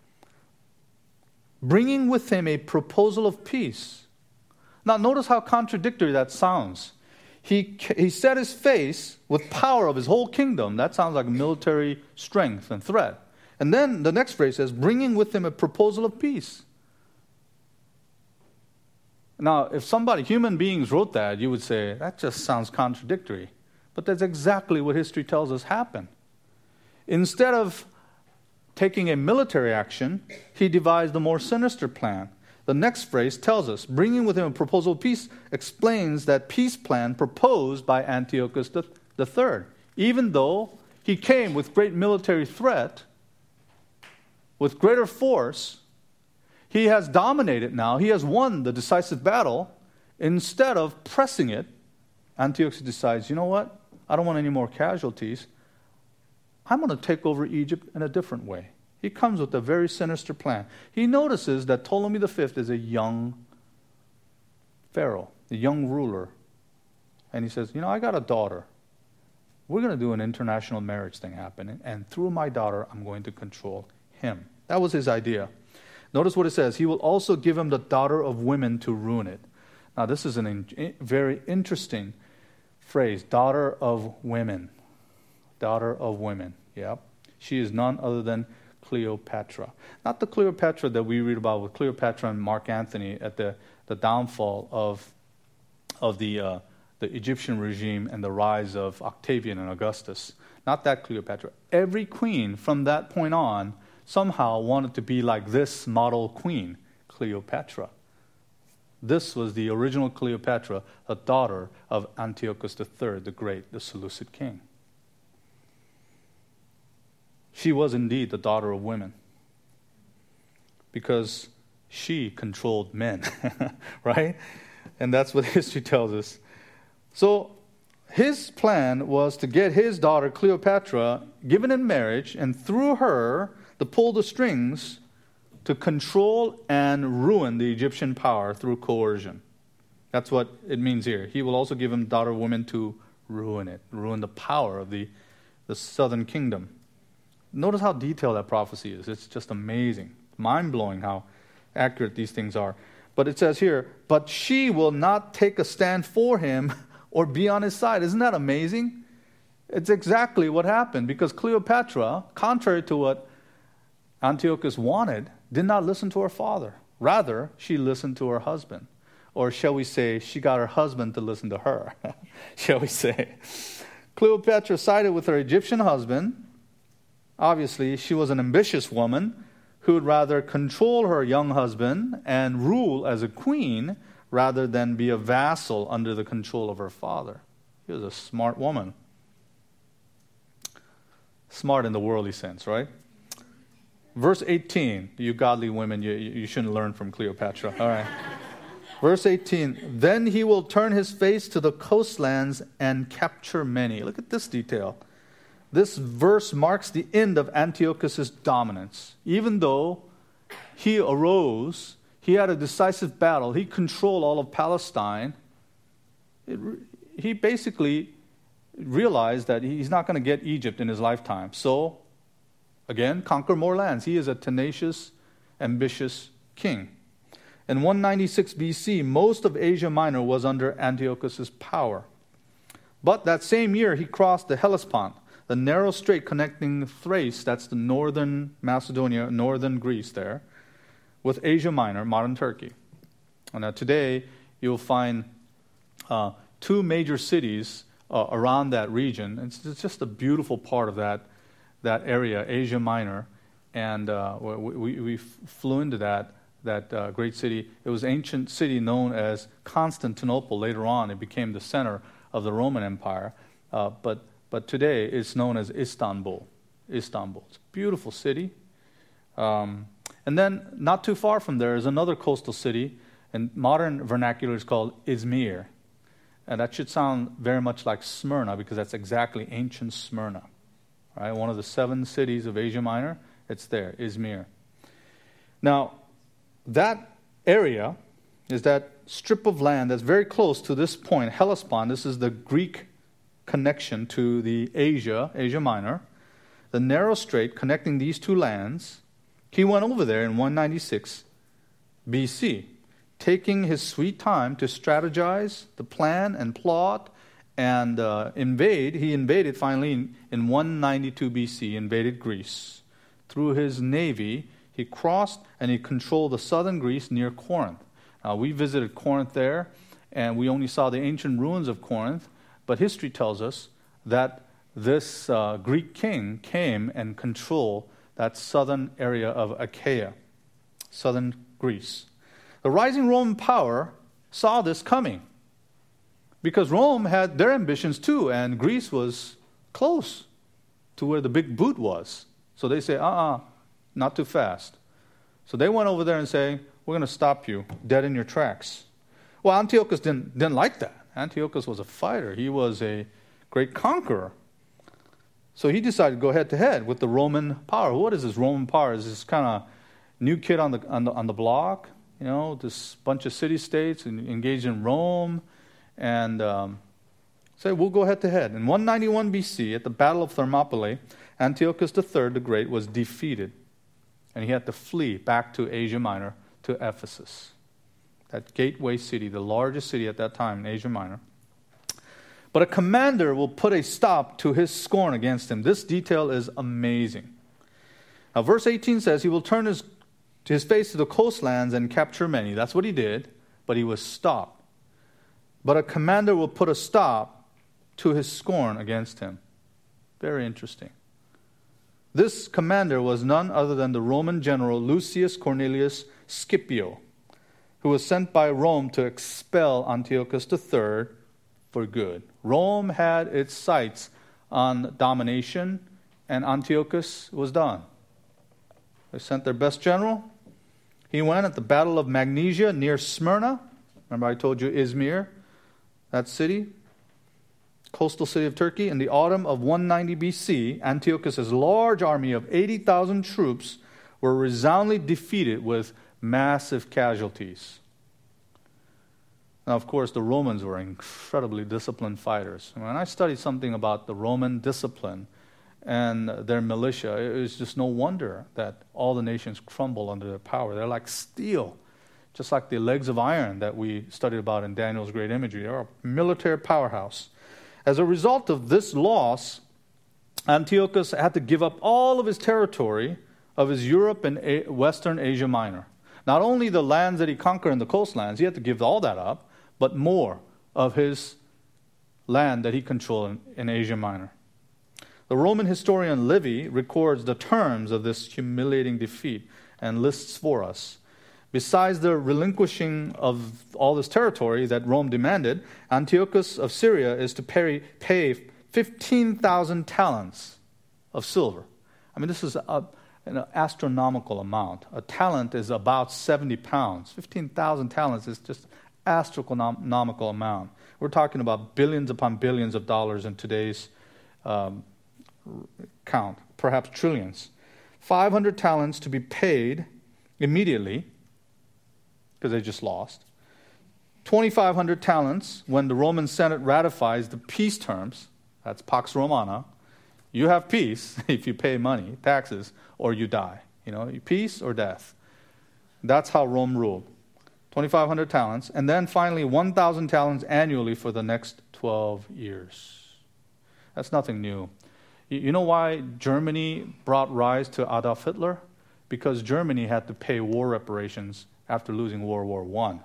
Bringing with him a proposal of peace. Now notice how contradictory that sounds. He, he set his face with power of his whole kingdom. That sounds like military strength and threat. And then the next phrase says, bringing with him a proposal of peace. Now, if somebody, human beings wrote that, you would say, that just sounds contradictory. But that's exactly what history tells us happened. Instead of taking a military action, he devised a more sinister plan. The next phrase tells us, bringing with him a proposal of peace, explains that peace plan proposed by Antiochus the Third. Even though he came with great military threat, with greater force, he has dominated now. He has won the decisive battle. Instead of pressing it, Antiochus decides, you know what? I don't want any more casualties. I'm going to take over Egypt in a different way. He comes with a very sinister plan. He notices that Ptolemy the Fifth is a young pharaoh, a young ruler. And he says, you know, I got a daughter. We're going to do an international marriage thing happen. And through my daughter, I'm going to control him. That was his idea. Notice what it says. He will also give him the daughter of women to ruin it. Now, this is a in, very interesting phrase. Daughter of women. Daughter of women. Yep. She is none other than Cleopatra. Not the Cleopatra that we read about with Cleopatra and Mark Antony at the, the downfall of, of the, uh, the Egyptian regime and the rise of Octavian and Augustus. Not that Cleopatra. Every queen from that point on somehow wanted to be like this model queen, Cleopatra. This was the original Cleopatra, a daughter of Antiochus the Third, the Great, the Seleucid king. She was indeed the daughter of women because she controlled men, right? And that's what history tells us. So his plan was to get his daughter Cleopatra given in marriage, and through her to pull the strings to control and ruin the Egyptian power through coercion. That's what it means here. He will also give him daughter women to ruin it, ruin the power of the, the southern kingdom. Notice how detailed that prophecy is. It's just amazing, mind-blowing how accurate these things are. But it says here, but she will not take a stand for him or be on his side. Isn't that amazing? It's exactly what happened, because Cleopatra, contrary to what Antiochus wanted, did not listen to her father. Rather, she listened to her husband. or shall we say, she got her husband to listen to her, shall we say. Cleopatra sided with her Egyptian husband. Obviously, she was an ambitious woman who would rather control her young husband and rule as a queen rather than be a vassal under the control of her father. She was a smart woman. Smart in the worldly sense, right? Verse eighteen, you godly women, you, you shouldn't learn from Cleopatra. All right. Verse eighteen, then he will turn his face to the coastlands and capture many. Look at this detail. This verse marks the end of Antiochus' dominance. Even though he arose, he had a decisive battle, he controlled all of Palestine, it, he basically realized that he's not going to get Egypt in his lifetime. So, again, conquer more lands. He is a tenacious, ambitious king. In one ninety-six B C, most of Asia Minor was under Antiochus' power. But that same year, he crossed the Hellespont, the narrow strait connecting Thrace, that's the northern Macedonia, northern Greece there, with Asia Minor, modern Turkey. And uh, today, you'll find uh, two major cities uh, around that region. It's, it's just a beautiful part of that, that area, Asia Minor. And uh, we, we, we flew into that. that uh, great city. It was an ancient city known as Constantinople. Later on, it became the center of the Roman Empire. Uh, but but today, it's known as Istanbul. Istanbul. It's a beautiful city. Um, and then, not too far from there is another coastal city, and modern vernacular is called Izmir. And that should sound very much like Smyrna, because that's exactly ancient Smyrna. Right? One of the seven cities of Asia Minor, it's there, Izmir. Now, that area is that strip of land that's very close to this point, Hellespont. This is the Greek connection to the Asia, Asia Minor. The narrow strait connecting these two lands. He went over there in one ninety-six B C, taking his sweet time to strategize, to plan and plot and uh, invade. He invaded finally in, in one ninety-two B C, invaded Greece. Through his navy, he crossed and he controlled the southern Greece near Corinth. Now, we visited Corinth there, and we only saw the ancient ruins of Corinth, but history tells us that this uh, Greek king came and controlled that southern area of Achaia, southern Greece. The rising Roman power saw this coming because Rome had their ambitions too, and Greece was close to where the big boot was. So they say, uh-uh, not too fast. So they went over there and say, we're going to stop you dead in your tracks. Well, Antiochus didn't, didn't like that. Antiochus was a fighter. He was a great conqueror. So he decided to go head to head with the Roman power. What is this Roman power? Is this kind of new kid on the, on the on the block? You know, this bunch of city-states engaged in Rome, and um, say, we'll go head to head. In one ninety-one B C, at the Battle of Thermopylae, Antiochus the Third, the Great, was defeated, and he had to flee back to Asia Minor, to Ephesus, that gateway city, the largest city at that time in Asia Minor. But a commander will put a stop to his scorn against him. This detail is amazing. Now, verse eighteen says, he will turn his, his face to the coastlands and capture many. That's what he did, but he was stopped. But a commander will put a stop to his scorn against him. Very interesting. This commander was none other than the Roman general Lucius Cornelius Scipio, who was sent by Rome to expel Antiochus the Third for good. Rome had its sights on domination, and Antiochus was done. They sent their best general. He went at the Battle of Magnesia near Smyrna. Remember I told you Izmir, that city, coastal city of Turkey. In the autumn of one ninety B C, Antiochus' large army of eighty thousand troops were resoundingly defeated with massive casualties. Now, of course, the Romans were incredibly disciplined fighters. When I studied something about the Roman discipline and their militia, it was just no wonder that all the nations crumble under their power. They're like steel, just like the legs of iron that we studied about in Daniel's great imagery. They're a military powerhouse. As a result of this loss, Antiochus had to give up all of his territory of his Europe and Western Asia Minor. Not only the lands that he conquered in the coastlands, he had to give all that up, but more of his land that he controlled in, in Asia Minor. The Roman historian Livy records the terms of this humiliating defeat and lists for us. Besides the relinquishing of all this territory that Rome demanded, Antiochus of Syria is to pay, pay fifteen thousand talents of silver. I mean, this is a, an astronomical amount. A talent is about seventy pounds. fifteen thousand talents is just astronomical amount. We're talking about billions upon billions of dollars in today's um, count, perhaps trillions. five hundred talents to be paid immediately, because they just lost. twenty-five hundred talents when the Roman Senate ratifies the peace terms. That's Pax Romana. You have peace if you pay money, taxes, or you die. You know, peace or death. That's how Rome ruled. twenty-five hundred talents, and then finally one thousand talents annually for the next twelve years. That's nothing new. You know why Germany brought rise to Adolf Hitler? Because Germany had to pay war reparations after losing World War One.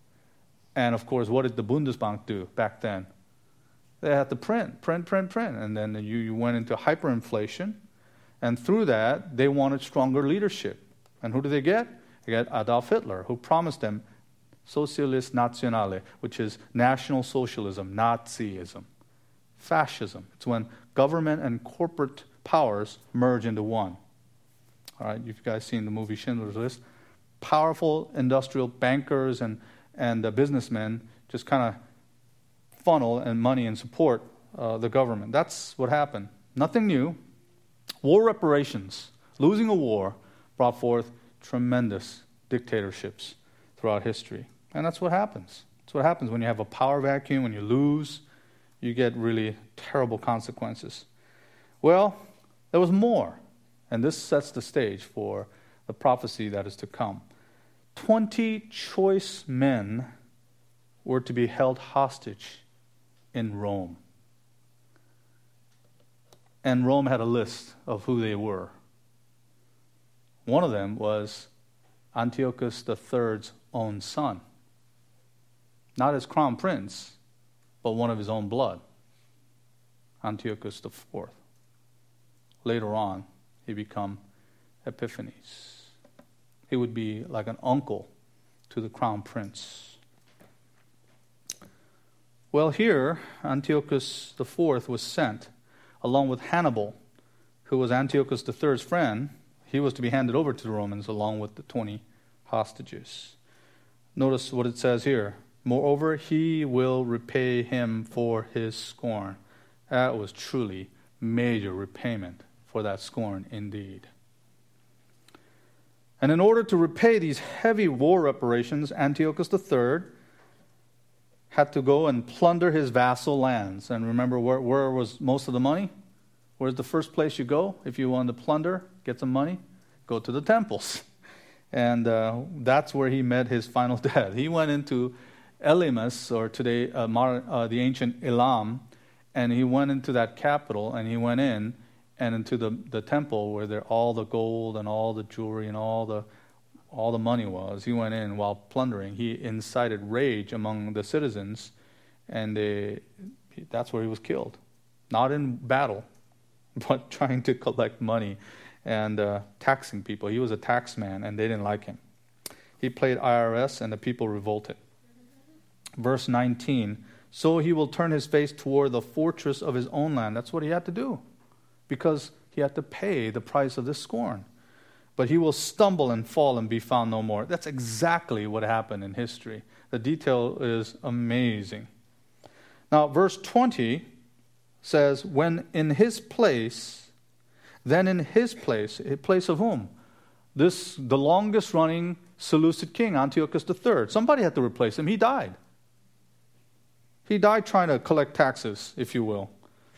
And of course, what did the Bundesbank do back then? They had to print, print, print, print. And then you, you went into hyperinflation. And through that, they wanted stronger leadership. And who did they get? They got Adolf Hitler, who promised them Socialist Nationale, which is National Socialism, Nazism, fascism. It's when government and corporate powers merge into one. All right, you've guys seen the movie Schindler's List. Powerful industrial bankers and, and uh, businessmen just kind of funnel and money and support uh, the government. That's what happened. Nothing new. War reparations, losing a war, brought forth tremendous dictatorships throughout history. And that's what happens. That's what happens when you have a power vacuum, when you lose, you get really terrible consequences. Well, there was more. And this sets the stage for the prophecy that is to come. Twenty choice men were to be held hostage in Rome. And Rome had a list of who they were. One of them was Antiochus the third's own son. Not his crown prince, but one of his own blood. Antiochus the fourth. Later on, he became Epiphanes. He would be like an uncle to the crown prince. Well, here, Antiochus the fourth was sent, along with Hannibal, who was Antiochus the third's friend. He was to be handed over to the Romans along with the twenty hostages. Notice what it says here. Moreover, he will repay him for his scorn. That was truly major repayment for that scorn indeed. And in order to repay these heavy war reparations, Antiochus the third had to go and plunder his vassal lands. And remember, where, where was most of the money? Where's the first place you go if you want to plunder, get some money? Go to the temples. And uh, that's where he met his final death. He went into Elymas, or today uh, modern, uh, the ancient Elam, and he went into that capital, and he went in and into the, the temple where there all the gold and all the jewelry and all the all the money was. He went in while plundering. He incited rage among the citizens, and they, that's where he was killed. Not in battle, but trying to collect money and uh, taxing people. He was a tax man, and they didn't like him. He played I R S, and the people revolted. Verse nineteen, so he will turn his face toward the fortress of his own land. That's what he had to do, because he had to pay the price of this scorn. But he will stumble and fall and be found no more. That's exactly what happened in history. The detail is amazing. Now, verse twenty says, when in his place, then in his place, in place of whom? This, the longest running Seleucid king, Antiochus the third. Somebody had to replace him. He died. He died trying to collect taxes, if you will,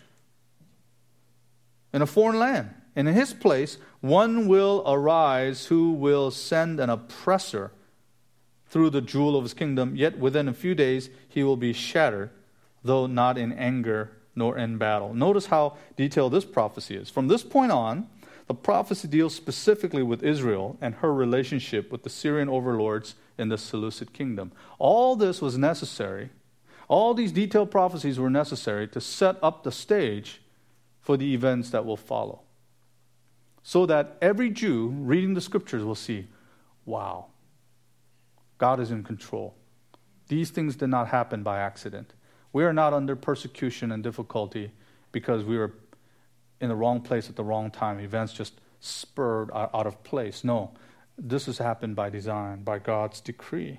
in a foreign land. And in his place, one will arise who will send an oppressor through the jewel of his kingdom, yet within a few days he will be shattered, though not in anger nor in battle. Notice how detailed this prophecy is. From this point on, The prophecy deals specifically with Israel and her relationship with the Syrian overlords in the Seleucid kingdom. All this was necessary. All these detailed prophecies were necessary to set up the stage for the events that will follow, so that every Jew reading the scriptures will see, wow, God is in control. These things did not happen by accident. We are not under persecution and difficulty because we were in the wrong place at the wrong time. Events just spurred out of place. No, this has happened by design, by God's decree.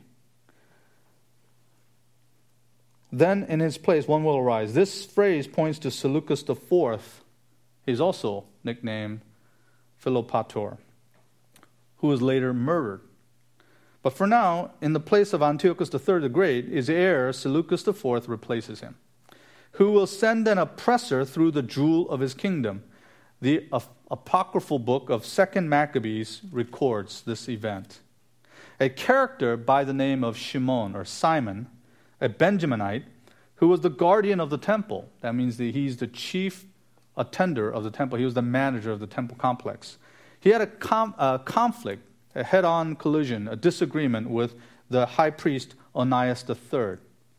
Then in his place one will arise. This phrase points to Seleucus the Fourth. He's also nicknamed Philopator, who was later murdered. But for now, in the place of Antiochus the Third the Great, his heir Seleucus the Fourth replaces him, who will send an oppressor through the jewel of his kingdom. The apocryphal book of Second Maccabees records this event. A character by the name of Shimon, or Simon, a Benjaminite, who was the guardian of the temple. That means that he's the chief attender of the temple. He was the manager of the temple complex. He had a, com- a conflict, a head-on collision, a disagreement with the high priest Onias the Third.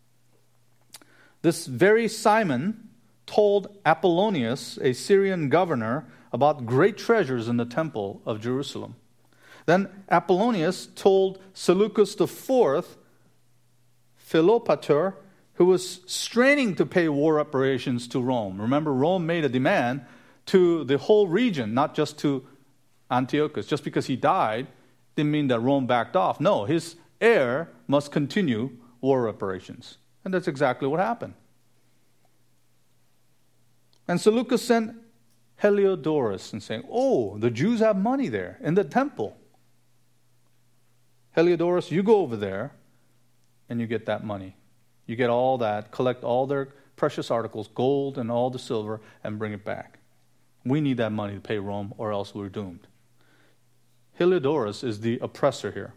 This very Simon told Apollonius, a Syrian governor, about great treasures in the temple of Jerusalem. Then Apollonius told Seleucus the Fourth, Philopator, who was straining to pay war reparations to Rome. Remember, Rome made a demand to the whole region, not just to Antiochus. Just because he died didn't mean that Rome backed off. No, his heir must continue war reparations. And that's exactly what happened. And Seleucus sent Heliodorus and saying, oh, the Jews have money there in the temple. Heliodorus, you go over there and you get that money. You get all that, collect all their precious articles, gold and all the silver, and bring it back. We need that money to pay Rome, or else we're doomed. Heliodorus is the oppressor here.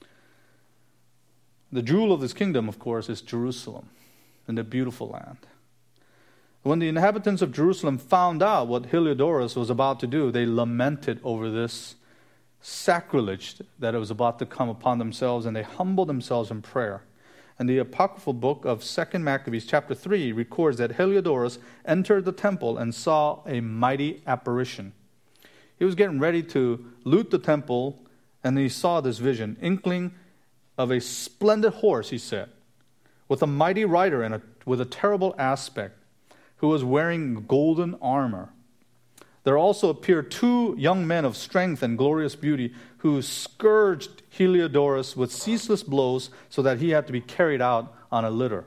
The jewel of this kingdom, of course, is Jerusalem, and the beautiful land. When the inhabitants of Jerusalem found out what Heliodorus was about to do, they lamented over this sacrilege that it was about to come upon themselves, and they humbled themselves in prayer. And the apocryphal book of Second Maccabees chapter three records that Heliodorus entered the temple and saw a mighty apparition. He was getting ready to loot the temple, and he saw this vision, inkling of a splendid horse, he said, with a mighty rider and a, with a terrible aspect, who was wearing golden armor. There also appeared two young men of strength and glorious beauty who scourged Heliodorus with ceaseless blows so that he had to be carried out on a litter.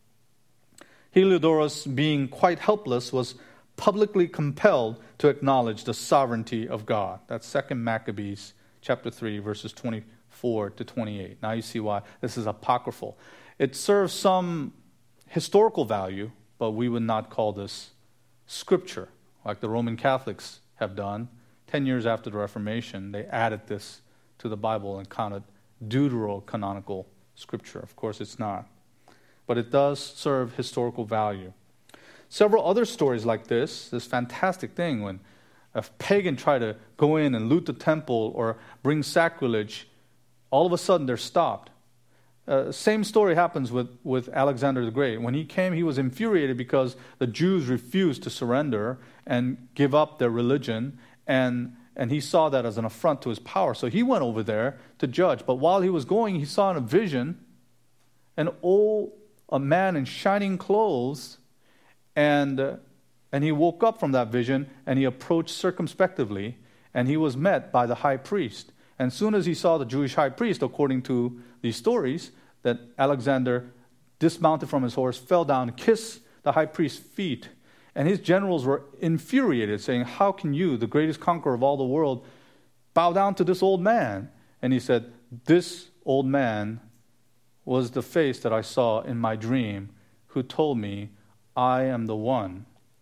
Heliodorus, being quite helpless, was publicly compelled to acknowledge the sovereignty of God. That's Second Maccabees chapter three, verses twenty-four to twenty-eight. Now you see why this is apocryphal. It serves some historical value, but we would not call this scripture, like the Roman Catholics have done. Ten years after the Reformation, they added this to the Bible and counted deuterocanonical scripture. Of course, it's not. But it does serve historical value. Several other stories like this, this fantastic thing when a pagan tried to go in and loot the temple or bring sacrilege, all of a sudden they're stopped. Uh, same story happens with, with Alexander the Great. When he came, he was infuriated because the Jews refused to surrender and give up their religion, and, and he saw that as an affront to his power. So he went over there to judge. But while he was going, he saw in a vision an old a man in shining clothes, and, uh, and he woke up from that vision, and he approached circumspectively, and he was met by the high priest. And as soon as he saw the Jewish high priest, according to these stories, that Alexander dismounted from his horse, fell down, kissed the high priest's feet. And his generals were infuriated, saying, how can you, the greatest conqueror of all the world, bow down to this old man? And he said, this old man was the face that I saw in my dream, who told me, I am the one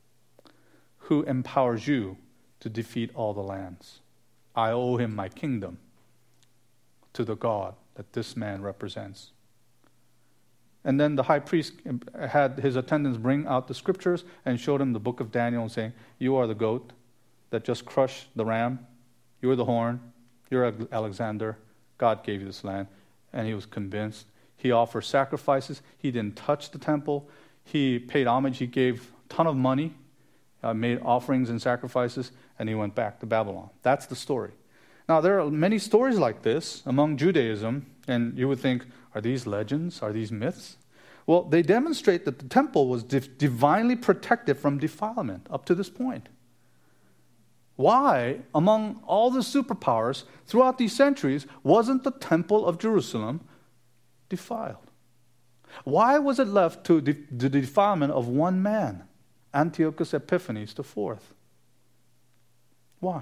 who empowers you to defeat all the lands. I owe him my kingdom to the God that this man represents. And then the high priest had his attendants bring out the scriptures and showed him the book of Daniel, saying, you are the goat. that just crushed the ram. You were the horn. You're Alexander. God gave you this land. And he was convinced. He offered sacrifices. He didn't touch the temple. He paid homage. He gave a ton of money, uh, made offerings and sacrifices, and he went back to Babylon. That's the story. Now, there are many stories like this among Judaism, and you would think, are these legends? Are these myths? Well, they demonstrate that the temple was div- divinely protected from defilement up to this point. Why, among all the superpowers throughout these centuries, wasn't the temple of Jerusalem defiled? Why was it left to de- the defilement of one man, Antiochus Epiphanes the fourth? Why?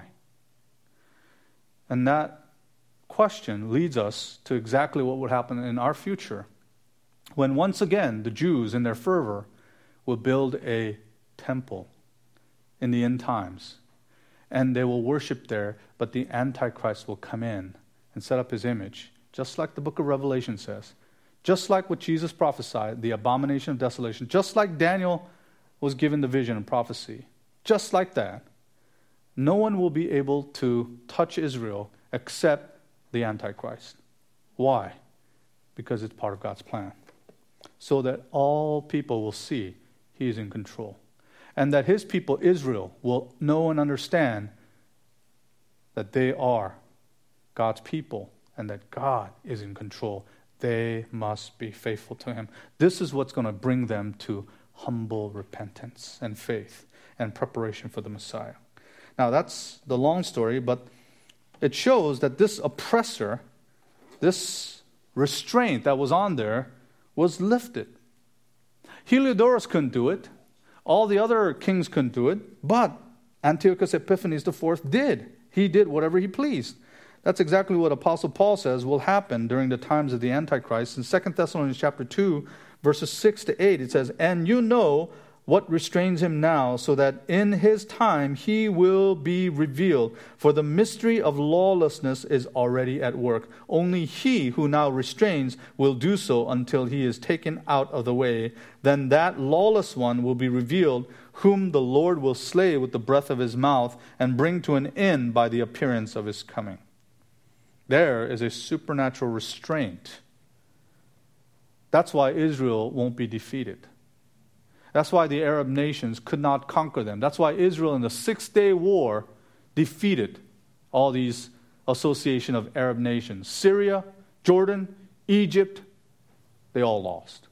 And that question leads us to exactly what would happen in our future, when once again the Jews in their fervor will build a temple in the end times. And they will worship there, but the Antichrist will come in and set up his image, just like the book of Revelation says. Just like what Jesus prophesied, the abomination of desolation. Just like Daniel was given the vision and prophecy. Just like that. No one will be able to touch Israel except the Antichrist. Why? Because it's part of God's plan. So that all people will see he is in control. And that his people, Israel, will know and understand that they are God's people and that God is in control. They must be faithful to him. This is what's going to bring them to humble repentance and faith and preparation for the Messiah. Now, that's the long story, but it shows that this oppressor, this restraint that was on there, was lifted. Heliodorus couldn't do it. All the other kings couldn't do it, but Antiochus Epiphanes the fourth did. He did whatever he pleased. That's exactly what Apostle Paul says will happen during the times of the Antichrist. In Second Thessalonians chapter two, verses six to eight, it says, "And you know what restrains him now, so that in his time he will be revealed. For the mystery of lawlessness is already at work. Only he who now restrains will do so until he is taken out of the way. Then that lawless one will be revealed, whom the Lord will slay with the breath of his mouth and bring to an end by the appearance of his coming." There is a supernatural restraint. That's why Israel won't be defeated. That's why the Arab nations could not conquer them. That's why Israel in the Six-Day War defeated all these association of Arab nations. Syria, Jordan, Egypt, they all lost.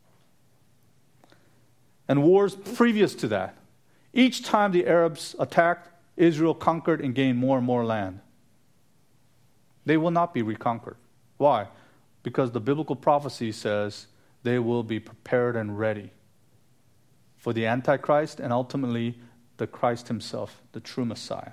And wars previous to that, each time the Arabs attacked, Israel conquered and gained more and more land. They will not be reconquered. Why? Because the biblical prophecy says they will be prepared and ready for the Antichrist and ultimately the Christ himself, the true Messiah.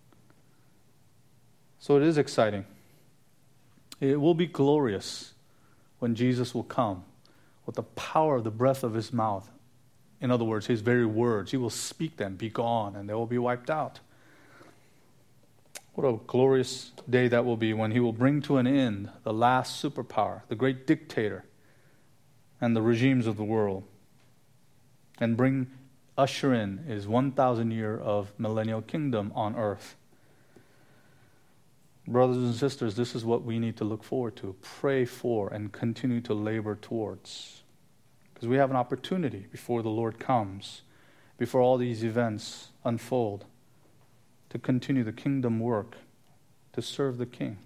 So it is exciting. It will be glorious when Jesus will come with the power of the breath of his mouth. In other words, his very words. He will speak them, be gone, and they will be wiped out. What a glorious day that will be when he will bring to an end the last superpower, the great dictator, and the regimes of the world, and bring, usher in his one thousand year of millennial kingdom on earth. Brothers and sisters, this is what we need to look forward to, pray for, and continue to labor towards. Because we have an opportunity before the Lord comes, before all these events unfold, to continue the kingdom work, to serve the King.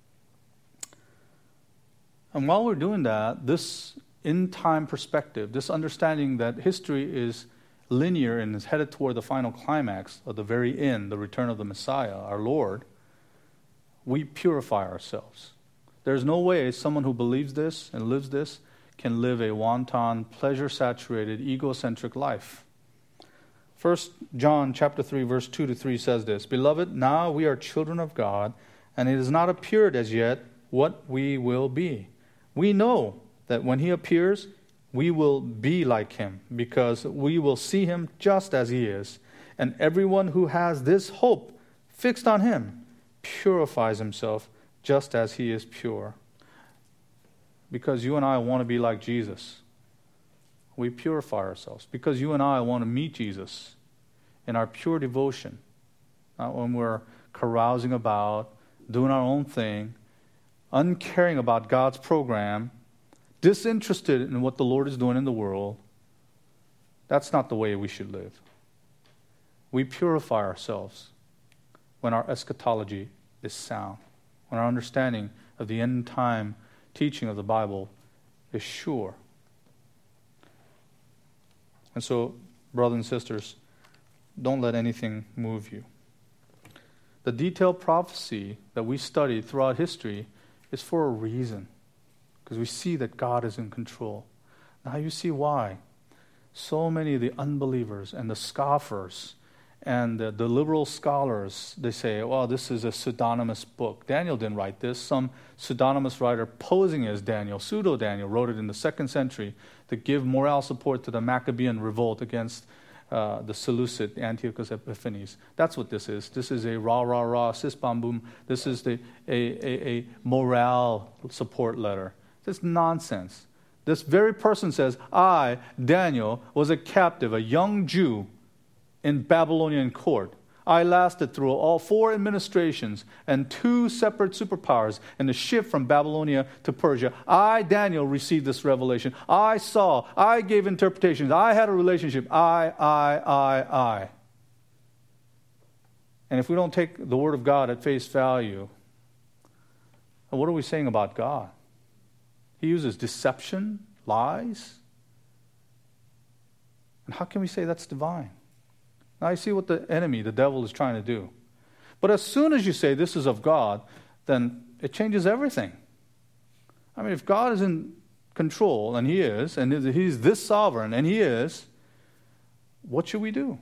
And while we're doing that, this in-time perspective, this understanding that history is linear and is headed toward the final climax of the very end, the return of the Messiah, our Lord, we purify ourselves. There's no way someone who believes this and lives this can live a wanton, pleasure-saturated, egocentric life. First John chapter three, verse two to three says this, "Beloved, now we are children of God, and it has not appeared as yet what we will be. We know that when he appears, we will be like him, because we will see him just as he is. And everyone who has this hope fixed on him purifies himself just as he is pure." Because you and I want to be like Jesus, we purify ourselves. Because you and I want to meet Jesus in our pure devotion not when we're carousing about, doing our own thing, uncaring about God's program, disinterested in what the Lord is doing in the world. That's not the way we should live. We purify ourselves when our eschatology is sound, when our understanding of the end time teaching of the Bible is sure. And so, brothers and sisters, don't let anything move you. The detailed prophecy that we study throughout history is for a reason, because we see that God is in control. Now you see why so many of the unbelievers and the scoffers and the, the liberal scholars, they say, well, this is a pseudonymous book. Daniel didn't write this. Some pseudonymous writer posing as Daniel, pseudo-Daniel, wrote it in the second century to give morale support to the Maccabean revolt against uh, the Seleucid Antiochus Epiphanes. That's what this is. This is a rah, rah, rah, sis, bam, boom. This is the, a, a, a morale support letter. This is nonsense. This very person says, I, Daniel, was a captive, a young Jew in Babylonian court. I lasted through all four administrations and two separate superpowers in the shift from Babylonia to Persia. I, Daniel, received this revelation. I saw, I gave interpretations, I had a relationship. I, I, I, I. And if we don't take the Word of God at face value, what are we saying about God? He uses deception, lies. And how can we say that's divine? Now, you see what the enemy, the devil, is trying to do. But as soon as you say this is of God, then it changes everything. I mean, if God is in control, and He is, and He's this sovereign, and He is, what should we do?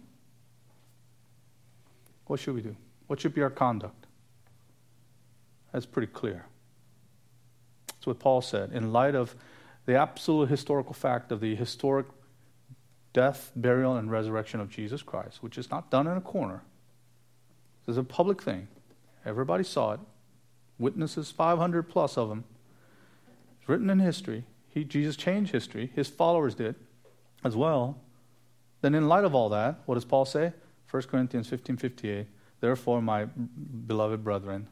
What should we do? What should be our conduct? That's pretty clear. That's what Paul said. In light of the absolute historical fact of the historic death, burial, and resurrection of Jesus Christ, which is not done in a corner. This is a public thing. Everybody saw it. Witnesses, five hundred plus of them. It's written in history. He, Jesus changed history. His followers did as well. Then in light of all that, what does Paul say? First Corinthians fifteen fifty-eight. Therefore, my beloved brethren,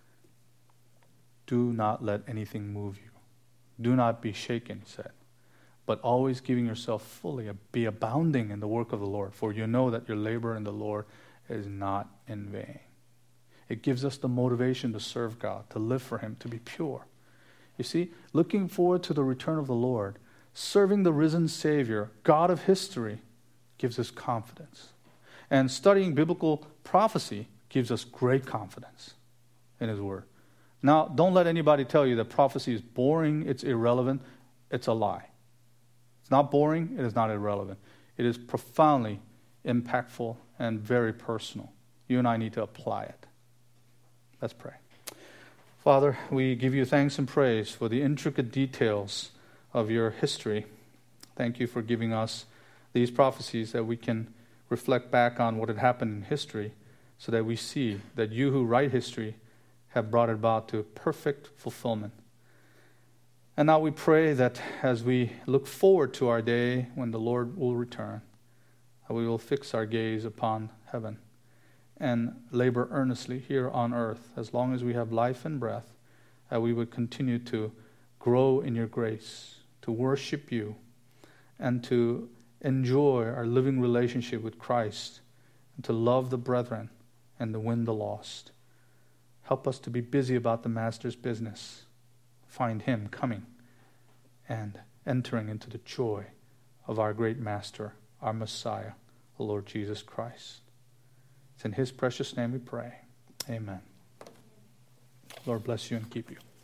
do not let anything move you. Do not be shaken, he said, but always giving yourself fully, be abounding in the work of the Lord, for you know that your labor in the Lord is not in vain. It gives us the motivation to serve God, to live for Him, to be pure. You see, looking forward to the return of the Lord, serving the risen Savior, God of history, gives us confidence. And studying biblical prophecy gives us great confidence in His Word. Now, don't let anybody tell you that prophecy is boring, it's irrelevant. It's a lie. It's not boring, it is not irrelevant. It is profoundly impactful and very personal. You and I need to apply it. Let's pray. Father, we give you thanks and praise for the intricate details of your history. Thank you for giving us these prophecies that we can reflect back on what had happened in history so that we see that you who write history have brought it about to perfect fulfillment. And now we pray that as we look forward to our day when the Lord will return, that we will fix our gaze upon heaven and labor earnestly here on earth as long as we have life and breath, that we would continue to grow in your grace, to worship you, and to enjoy our living relationship with Christ, and to love the brethren and to win the lost. Help us to be busy about the Master's business. Find Him coming and entering into the joy of our great Master, our Messiah, the Lord Jesus Christ. It's in His precious name we pray. Amen. Lord bless you and keep you.